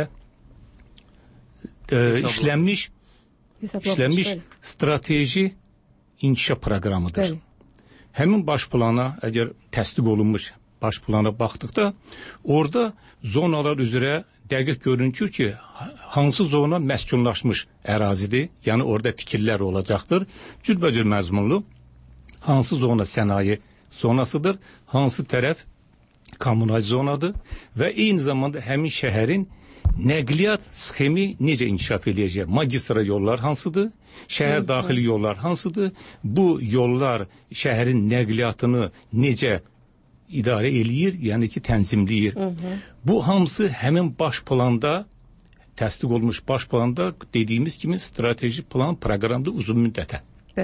işlənmiş strateji inkişaf proqramıdır. Həmin baş plana əgər təsdiq olunmuş baş plana baxdıqda orada zonalar üzrə dəqiq görünür ki, hansı zona məskunlaşmış ərazidir, yəni orada tikililər olacaqdır. Cürbəcür məzmunlu hansı zona sənaye zonasıdır, hansı tərəf kommunal zonadır və eyni zamanda həmin şəhərin nəqliyyat sxemi necə inkişaf edəcək? Magistra yollar hansıdır? Şəhər daxili yollar hansıdır? Bu yollar şəhərin nəqliyyatını necə idarə eləyir, yəni ki, tənzimləyir. Bu hamısı həmin baş planda, təsdiq olmuş baş planda dediyimiz kimi strateji plan proqramda uzun müddətə.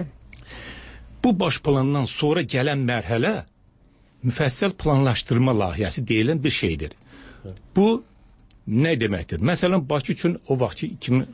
Bu baş plandan sonra gələn mərhələ müfəssəl planlaşdırma layihəsi deyilən bir şeydir. Bu nə deməkdir? Məsələn, Bakı üçün o vaxt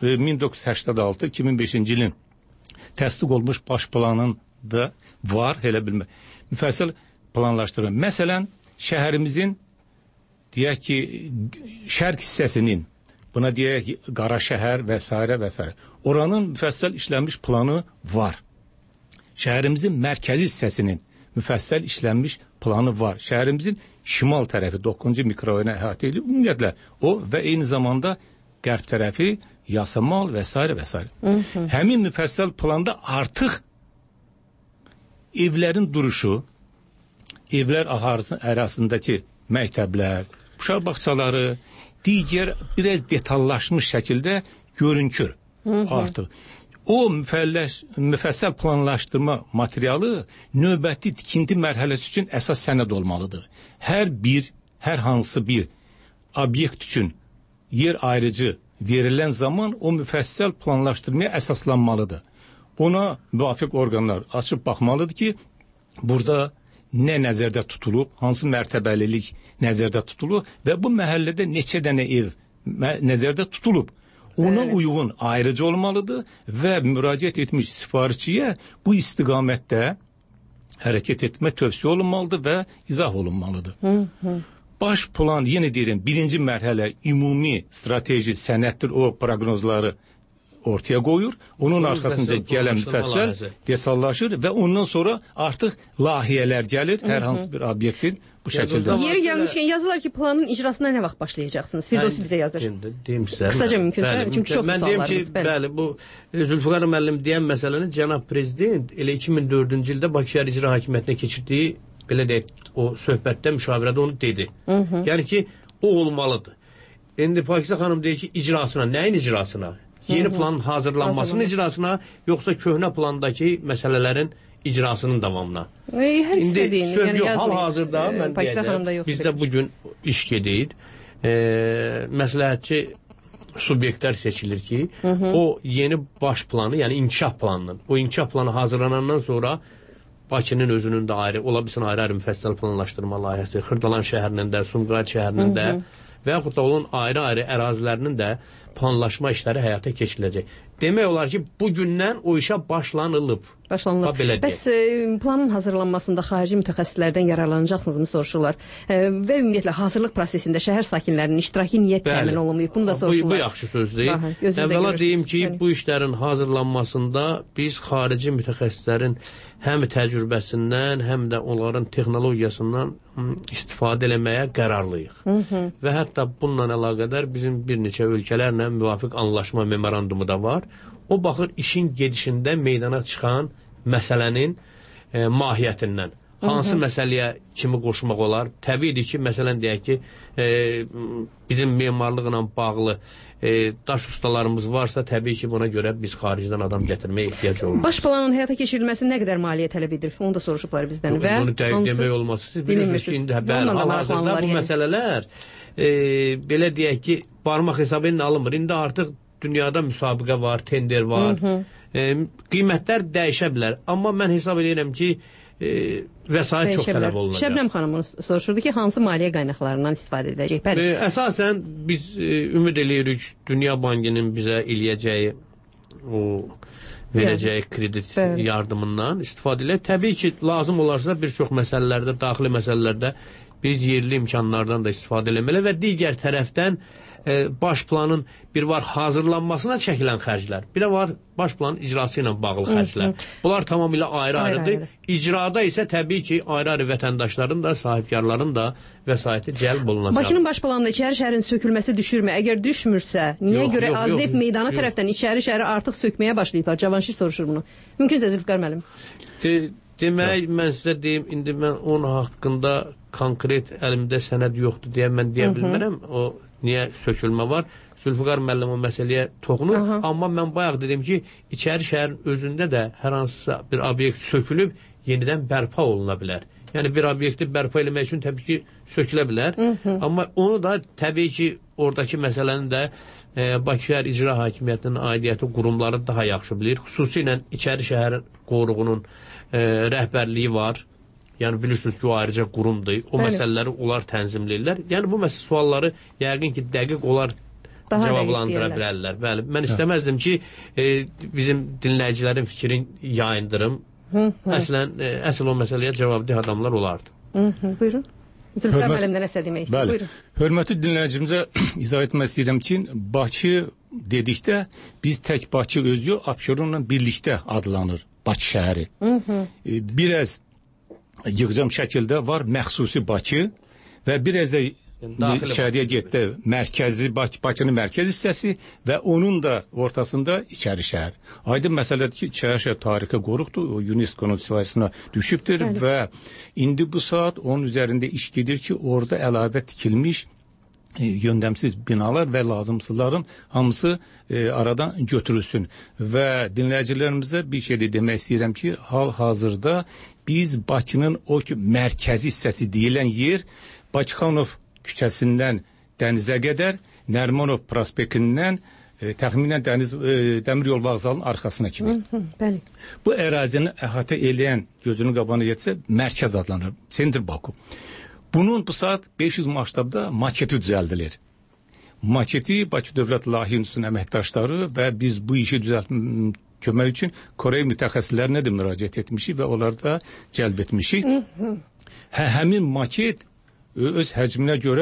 1986-2005-ci ilin təsdiq olmuş baş planında var, elə bilmə. Müfəssəl planlaşdırma. Məsələn, şəhərimizin deyək ki, şərq hissəsinin, buna deyək Qara şəhər və s. və s. Oranın müfəssəl işlənmiş planı var. Şəhərimizin mərkəzi hissəsinin müfəssəl işlənmiş planı var. Şəhərimizin şimal tərəfi 9-cu mikrorayona əhatə edilib, ümumiyyətlə o və eyni zamanda qərb tərəfi Yasamal və s. və s. Həmin müfəssəl planda artıq evlərin duruşu, evlər arasındakı məktəblər, uşaq bağçaları, digər biraz detallaşmış şəkildə görünür artıq. O müfəssəl planlaşdırma materialı növbəti tikinti mərhələsi üçün əsas sənəd olmalıdır. Hər hansı bir obyekt üçün yer ayrıcı verilən zaman o müfəssəl planlaşdırmaya əsaslanmalıdır. Ona müvafiq orqanlar açıb baxmalıdır ki, burada nə nəzərdə tutulub, hansı mərtəbəlilik nəzərdə tutulub və bu məhəllədə neçə dənə ev nəzərdə tutulub. Ona uyğun ayrıcı olmalıdır və müraciət etmiş sifarişçiyə bu istiqamətdə hərəkət etmə tövsiyə olunmalıdır və izah olunmalıdır. baş plan, yenə deyirəm, birinci mərhələ ümumi strateji sənəddir, o proqnozları ortaya qoyur. Onun arxasınca gələn müfəssəl detallaşır və ondan sonra artıq layihələr gəlir, hər hansı bir obyektin bu şəkildə. Yeri gəlmişkən yazırlar ki, planın icrasına nə vaxt başlayacaqsınız? Firdevsi bizə yazır. Deyim sizə. Qısaca mümkünsə, çünki çox mən deyim ki, bəli, bu Zülfüqar müəllim deyən məsələni cənab prezident elə 2004-cü ildə Bakı şəhər icra hakimiyyətinə keçirdiyi, belə deyək, o söhbətdə, müşavirədə onu dedi. Yəni ki, o olmalıdır. İndi Pakizə xanım deyir ki, icrasına, nəyin icrasına? Yeni planın hazırlanmasının icrasına, yoxsa köhnə plandakı məsələlərin icrasının davamına. İndi söz yox, hal-hazırda mən deyəcəm, bizdə bugün iş gedir, məsləhətçi subyektlər seçilir ki, o yeni baş planı, yəni inkişaf planının, o inkişaf planı hazırlanandan sonra Bakının özünün də ayrı, ola bilsin ayrı-ayrı müfəssəl planlaşdırma layihəsi, Xırdalan şəhərinin də, Sumqayıt şəhərinin də və yaxud da onun ayrı-ayrı ərazilərinin də planlaşma işləri həyata keçiriləcək. Demək olar ki, bugündən o işə başlanılıb. Bəs planın hazırlanmasında xarici mütəxəssislərdən yararlanacaqsınızmı soruşurlar. Və ümumiyyətlə hazırlıq prosesində şəhər sakinlərinin iştirakı niyə təmin olunmayıb? Bunu da soruşurlar. Bu yaxşı sözdür. Əvvəla deyim ki, bu işlərin hazırlanmasında biz xarici mütəxəssislərin həm təcrübəsindən, həm də onların texnologiyasından istifadə eləməyə qərarlıyıq. Və hətta bununla əlaqədar bizim bir neçə ölkələrlə müvafiq anlaşma memorandumu da var. O baxır işin gedişində meydana çıxan məsələnin mahiyyətindən. Hansı məsələyə kimi qoşmaq olar? Təbiidir ki, məsələn deyək ki, bizim memarlıqla bağlı daş ustalarımız varsa, təbii ki, buna görə biz xaricdən adam gətirməyə ehtiyac olmaz. Baş planın həyata keçirilməsi nə qədər maliyyə tələb edir? Onu da soruşublar bizdən. Bunu dəqiq demək olmaz. Siz bilirsiniz ki, indi hal-hazırda bu məsələlər belə deyək ki, barmaq hesabı ilə alınmır. İndi artıq dünyada müsabiqə var, tender var. Qiymətlər dəyişə bilər. Amma mən hesab edirəm ki, vəsait çox tələb olunacaq. Şəbnəm xanım soruşurdu ki, hansı maliyyə qaynaqlarından istifadə ediləcək? Əsasən biz ümid eləyirik Dünya Bankının bizə eləyəcəyi o verəcəyi kredit yardımından istifadə edək. Təbii ki, lazım olarsa bir çox məsələlərdə, daxili məsələlərdə biz yerli imkanlardan da istifadə eləməli və digər tərəfdən baş planın bir var hazırlanmasına çəkilən xərclər, bir də var baş planın icrası ilə bağlı xərclər. Bunlar tamamilə ayrı-ayrıdır. İcrada isə təbii ki, ayrı-ayrı vətəndaşların da, sahibkarların da vəsaiti cəlb olunacaq. Bakının baş planında İçəri şəhərin sökülməsi düşürmü? Əgər düşmürsə, niyə görə Azdef meydana tərəfdən İçəri şəhəri artıq sökməyə başlayıblar? Cavanşir soruşur bunu. Mümkünsə Zülfüqar müəllim. Demək, mən sizə deyim, indi mən onun haqqında konkret əlimdə sənəd yoxdur deyə mən deyə bilmərəm. O niyə sökülmə var? Zülfüqar müəllim o məsələyə toxunur. Amma mən bayaq dedim ki, İçəri şəhərin özündə də hər hansısa bir obyekt sökülüb, yenidən bərpa oluna bilər. Yəni bir obyekti bərpa eləmək üçün təbii ki, sökülə bilər. Amma onu da təbii ki, oradakı məsələni də Bakı şəhər icra hakimiyyətinin aidiyyəti qurumları daha yaxşı bilir. Xüsusilə İçəri şəhər qoruğunun rəhbərliyi var. Yəni bilirsiniz ki, o ayrıca qurumdur. O məsələləri onlar tənzimləyirlər. Yəni bu sualları yəqin ki, dəqiq onlar cavablandıra bilərlər. Bəli, mən istəməzdim ki, bizim dinləyicilərin fikrin yayındırım. Əsl o məsələyə cavabdeh adamlar olardı. Buyurun. Zülfüqar müəllimdən əsər demək istəyir. Buyurun. Hörmətli dinləyicimizə izah etmək istəyirəm ki, Bakı dedikdə biz tək Bakı özü Abşeronla birlikdə adlanır Bakı şəhəri. Biraz yığcam şəkildə var məxsusi Bakı və biraz da içəriyə getdi mərkəzi Bakının mərkəz hissəsi və onun da ortasında İçəri şəhər. Aydın məsələdir ki, İçəri şəhər tarixi qoruqdur, o UNESCO-nun siyahısına düşübdür və indi bu saat onun üzərində iş gedir ki, orada əlavə tikilmiş yöndəmsiz binalar və lazımsızların hamısı aradan götürülsün. Və dinləyicilərimizə bir şey də demək istəyirəm ki, hal-hazırda biz Bakının o ki, mərkəzi hissəsi deyilən yer Bakıxanov küçəsindən dənizə qədər, Nərmanov prospektindən təxminən dəmir yol vağzalının arxasına kimi. Bu ərazini əhatə eləyən gözünün qabağına getsə mərkəz adlanır, Sentr Baku. Bunun bu saat 500 masştabda maketi düzəldilir. Maketi Bakı Dövlət Layihə İnstitutunun əməkdaşları və biz bu işi kömək üçün Koreya mütəxəssislərinə də müraciət etmişik və onları da cəlb etmişik. Həmin maket öz həcminə görə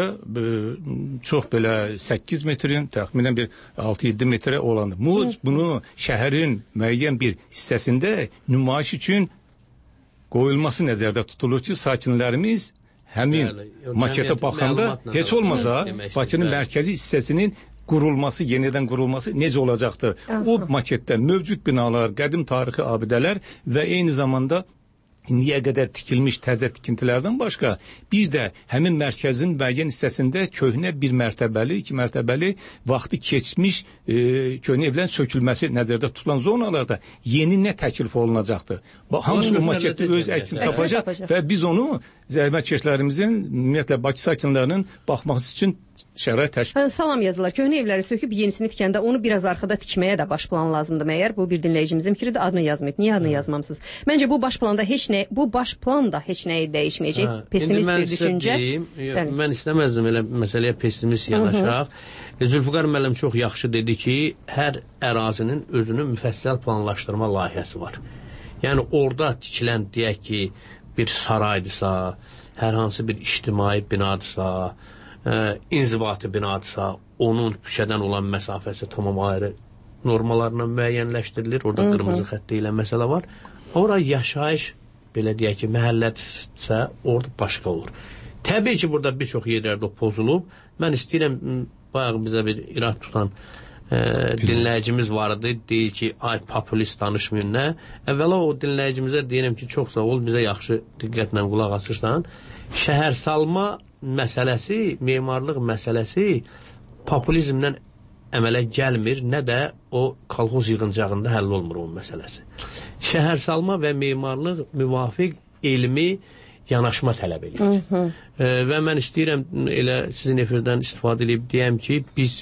çox belə 8 metrin, təxminən bir 6-7 metrə olandır. Bunu şəhərin müəyyən bir hissəsində nümayiş üçün qoyulması nəzərdə tutulur ki, sakinlərimiz həmin maketə baxanda heç olmasa Bakının mərkəzi hissəsinin qurulması, yenidən qurulması necə olacaqdır? O maketdə mövcud binalar, qədim tarixi abidələr və eyni zamanda indiyə qədər tikilmiş təzə tikintilərdən başqa bir də həmin mərkəzin müəyyən hissəsində köhnə bir mərtəbəli, 2 mərtəbəli vaxtı keçmiş köhnə evlərin sökülməsi nəzərdə tutulan zonalarda yeni nə təklif olunacaqdır? Hamı bu maketi öz əksini tapacaq və biz onu zəhmətkeşlərimizin, ümumiyyətlə Bakı sakinlərinin baxması üçün şərait təşkil. Salam yazılar. Köhnə evləri söküb yenisini tikəndə onu biraz arxada tikməyə də baş plan lazımdır məyər? Bu bir dinləyicimizin fikridir. Adını yazmayıb. Niyə adını yazmamısınız? Məncə bu baş planda heç nəyi dəyişməyəcək. Pessimist bir düşüncə. Mən istəməzdim elə məsələyə pessimist yanaşaq. Zülfüqar müəllim çox yaxşı dedi ki, hər ərazinin özünün müfəssəl planlaşdırma layihəsi var. Yəni orada tikilən deyək ki, bir saraydısa, hər hansı bir ictimai binadırsa, inzibati binadırsa, onun küçədən olan məsafəsi tamam ayrı normalarla müəyyənləşdirilir. Orada qırmızı xətti ilə məsələ var. Ora yaşayış, belə deyək ki, məhəllədirsə, orada başqa olur. Təbii ki, burada bir çox yerlərdə pozulub. Mən istəyirəm, bayaq bizə bir irad tutan dinləyicimiz vardı, deyir ki, ay populist danışmayın nə. Əvvəla o dinləyicimizə deyirəm ki, çox sağ ol, bizə yaxşı diqqətlə qulaq asırsan. Şəhərsalma məsələsi, memarlıq məsələsi populizmdən əmələ gəlmir, nə də o kolxoz yığıncağında həll olmur o məsələsi. Şəhərsalma və memarlıq müvafiq elmi yanaşma tələb edir. Və mən istəyirəm, elə sizin efirdən istifadə edib deyəm ki, biz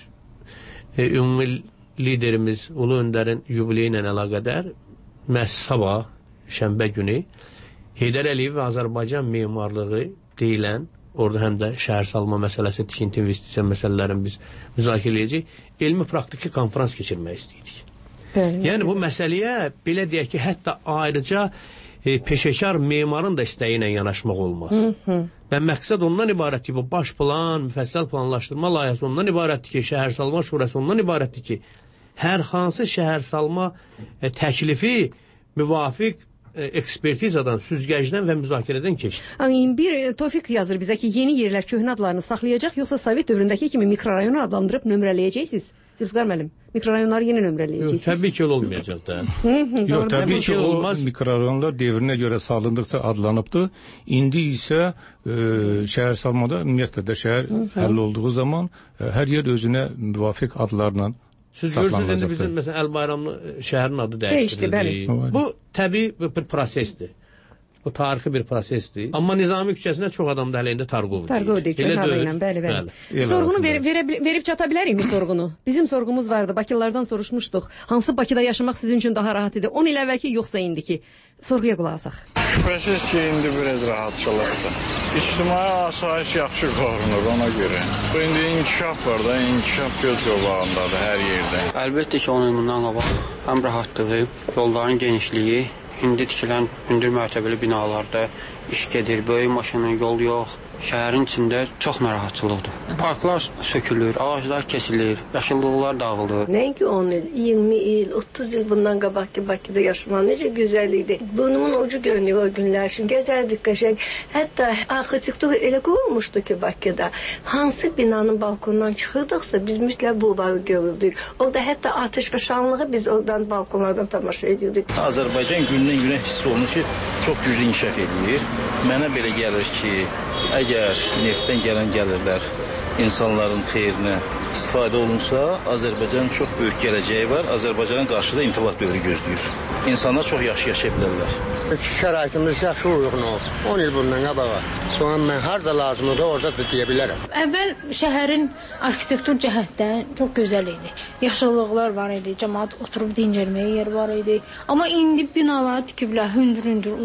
ümumi liderimiz Ulu Öndərin yubileyi ilə əlaqədar məhz sabah, şənbə günü Heydər Əliyev və Azərbaycan memarlığı deyilən, orada həm də şəhərsalma məsələsi, tikinti investisiya məsələlərini biz müzakirə edəcək, elmi-praktiki konferans keçirmək istəyirik. Yəni bu məsələyə, belə deyək ki, hətta ayrıca peşəkar memarın da istəyi ilə yanaşmaq olmaz. Və məqsəd ondan ibarətdir ki, bu baş plan, müfəssəl planlaşdırma layihəsi ondan ibarətdir ki, şəhərsalma şurası ondan ibarətdir ki, hər hansı şəhərsalma təklifi müvafiq ekspertizadan, süzgəcdən və müzakirədən keçdi. Bir Tofiq yazır bizə ki, yeni yerlər köhnə adlarını saxlayacaq, yoxsa Sovet dövründəki kimi mikrorayon adlandırıb nömrələyəcəksiniz? Zülfüqar müəllim, mikrorayonları yenə nömrələyəcəksiniz? Təbii ki, olmayacaq da. Yox, təbii ki, o mikrorayonlar devrinə görə salındıqca adlanıbdır. İndi isə şəhərsalmada, ümumiyyətlə də şəhər həll olduğu zaman hər yer özünə müvafiq adlarla siz görürsünüz, indi bizim məsələn Əlbayramlı şəhərin adı dəyişdirildi. Bu təbii bir prosesdir. Bu tarixi bir prosesdir. Amma Nizami küçəsinə çox adam da hələ indi Tarqov deyir. Tarqov deyir, köhnə ilə, bəli. Sorğunu verib çata bilərik mi sorğunu? Bizim sorğumuz vardı, Bakılardan soruşmuşduq. Hansı Bakıda yaşamaq sizin üçün daha rahat idi? 10 il əvvəlki yoxsa indiki? Sorğuya qulaq asaq. Şübhəsiz ki, indi biraz rahatçılıqdır. İctimai asayiş yaxşı qorunur ona görə. Bu indi inkişaf var da, inkişaf göz qabağındadır hər yerdə. Əlbəttə ki, 10 il bundan qabaq həm rahatlığı, yolların genişliyi, indi tikilən hündür mərtəbəli binalarda iş gedir, böyük maşının yol yox. Şəhərin içində çox narahatçılıqdır. Parklar sökülür, ağaclar kesilir, yaşıllıqlar dağılır. Nəinki 10 il, 20 il, 30 il bundan qabaqki Bakıda yaşamaq necə gözəl idi. Burnumun ucu görünüyor o günlər üçün. Gözəldik, qəşəng. Hətta arxitektur elə qurulmuşdu ki Bakıda. Hansı binanın balkondan çıxırdıqsa biz mütləq bulvarı görürdük. Orada hətta atış və şanlığı biz oradan balkonlardan tamaşa edirdik. Azərbaycan gündən-günə hiss olunur ki, çox güclü inkişaf edir. Mənə belə gəlir ki, əgər neftdən gələn gəlirlər insanların xeyrinə istifadə olunsa, Azərbaycanın çox böyük gələcəyi var. Azərbaycanın qarşıda intibah dövrü gözləyir. İnsanlar çox yaxşı yaşaya bilərlər. Şəraitimiz yaxşı uyğun olur. 10 il bundan qabağa. Sonra mən harda lazımdır orada da deyə bilərəm. Əvvəl şəhərin arxitektur cəhətdən çox gözəl idi. Yaşıllıqlar var idi, cəmaət oturub dincəlməyə yer var idi. Amma indi binaları tikiblər, hündür-hündür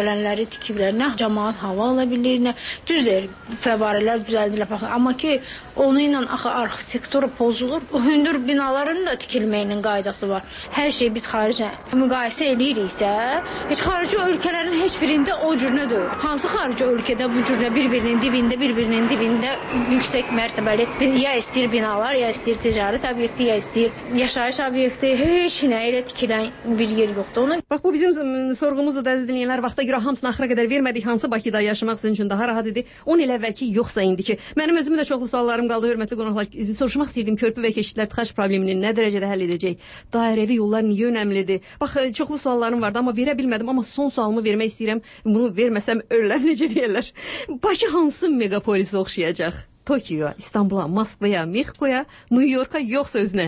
göydələnləri tikiblər. Nə cəmaət hava ala bilir, nə düzdür, fəvarələr düzəldilər. Amma ki, Onu ilə axı arxitektura pozulur. O hündür binaların da tikilməyinin qaydası var. Hər şey biz xaricə müqayisə eləyiriksə, heç xarici ölkələrin heç birində o cürünə deyil. Hansı xarici ölkədə bu cürünə bir-birinin dibində yüksək mərtəbəli ya istəyir binalar, ya istəyir ticarət obyekti, ya istəyir yaşayış obyekti, heç nə elə tikilən bir yer yoxdur. Onun bax bu bizim sorğumuzdur da dinləyənlər, vaxta görə hamısını axıra qədər vermədik. Hansı Bakıda yaşamaq sizin üçün daha rahat idi? 10 il əvvəlki yoxsa indiki? Mənim özümün də çoxlu suallarım qaldı, hörmətli qonaqlar. Soruşmaq istəyirdim, körpü və keçidlər tıxac problemini nə dərəcədə həll edəcək? Dairəvi yollar niyə önəmlidir? Bax, çoxlu suallarım vardı, amma verə bilmədim. Amma son sualımı vermək istəyirəm. Bunu verməsəm ölürəm, necə deyirlər? Bakı hansı megapolisə oxşayacaq? Tokyo, İstanbul'a, Moskvaya, Mexikoya, New York'a, yoxsa özünə?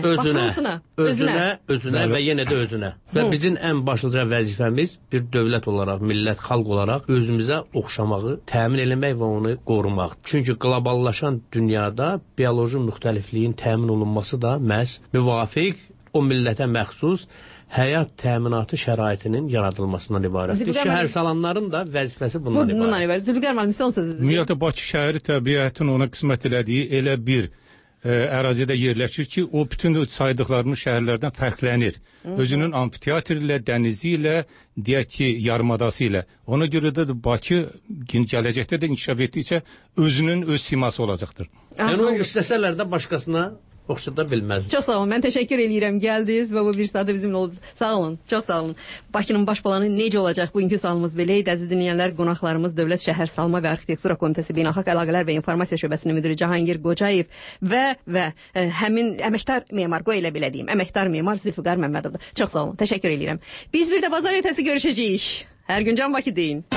Özünə və yenə də özünə. Və bizim ən başlıca vəzifəmiz bir dövlət olaraq, millət, xalq olaraq özümüzə oxşamağı təmin eləmək və onu qorumaq. Çünki qloballaşan dünyada bioloji müxtəlifliyin təmin olunması da məhz müvafiq o millətə məxsus həyat təminatı şəraitinin yaradılmasından ibarətdir. Şəhərsalanların da vəzifəsi bundan ibarət. Zülfüqar müəllim, son sözünüzdür. Ümumiyyətlə Bakı şəhəri təbiətin ona qismət elədiyi elə bir ərazidə yerləşir ki, o bütün saydıqlarımız şəhərlərdən fərqlənir. Özünün amfiteatr ilə, dənizi ilə, deyək ki, yarımadası ilə. Ona görə də Bakı gələcəkdə də inkişaf etdikcə özünün öz siması olacaqdır. Yəni o istəsələr də başqasına oxşada bilməzdir. Çox sağ olun. Mən təşəkkür edirəm. Gəldiniz və bu bir saatda bizimlə oldunuz. Sağ olun. Çox sağ olun. Bakının baş planı necə olacaq? Bugünkü sualımız belə idi. Əziz dinləyənlər, qonaqlarımız Dövlət Şəhər Salma və Arxitektura Komitəsi Beynəlxalq Əlaqələr və İnformasiya Şöbəsinin müdiri Cahangir Qocayev və həmin əməkdar memar, qoy elə belə deyim, əməkdar memar Zülfüqar Məmmədovdur. Çox sağ olun. Təşəkkür edirəm. Biz bir də bazar ertəsi görüşəcəyik. Hər gün Can Bakı deyin.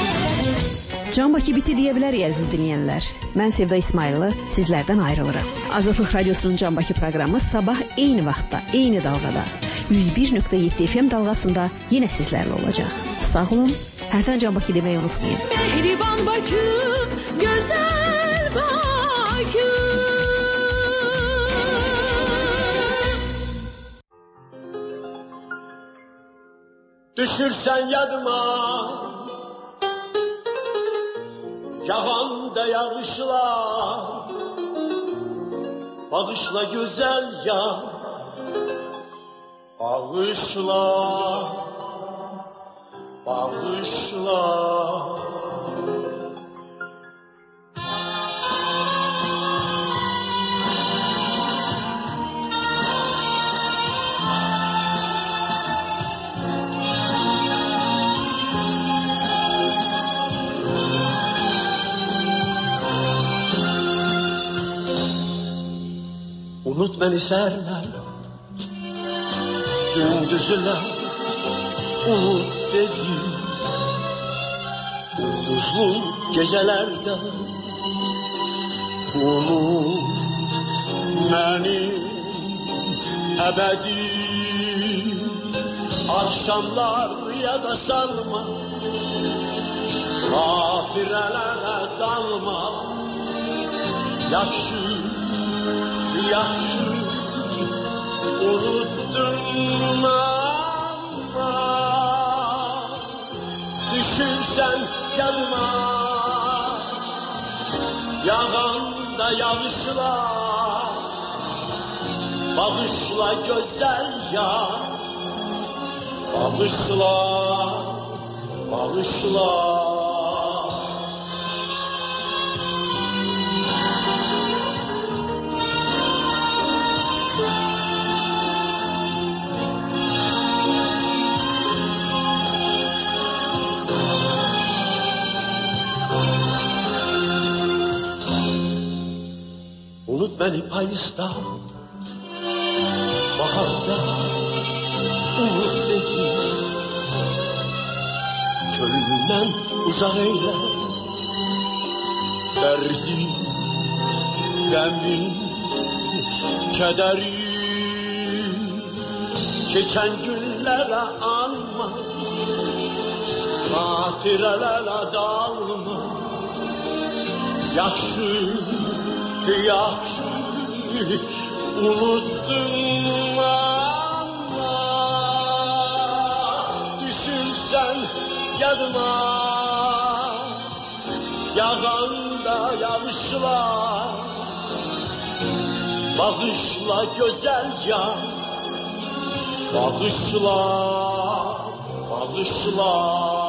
Can Bakı biti deyə bilərik, əziz dinləyənlər. Mən Sevda İsmayıllı sizlərdən ayrılıram. Azadlıq Radiosunun Can Bakı proqramı sabah eyni vaxtda, eyni dalğada 101.7 FM dalğasında yenə sizlərlə olacaq. Sağ olun, hərdən Can Bakı deməyi unutmayın. Mehriban Bakı, gözəl Bakı. Düşürsən yadıma, yağanda yağışlar, bağışla güzel ya, bağışla, bağışla. Unut beni serler, gündüzler, unut dedi. Gündüzlü gecelerde, unut beni ebedi. Akşamlar ya da salma, hafirelere dalma. Yakşı, yaxşı unuttun ama düşürsən yadıma, yağanda yağışlar, bağışla gözəl yar, bağışla, bağışla. Unut beni payızda, baharda, unut dedi. Çölünden uzak eyle, derdi, gemi, kederi. Geçen günlere alma, hatirelere dalma. Yaxşı, yaxşı unuttun ama düşürsən yadıma, yağanda yağışlar, Bağışla güzel can, bağışla, bağışla.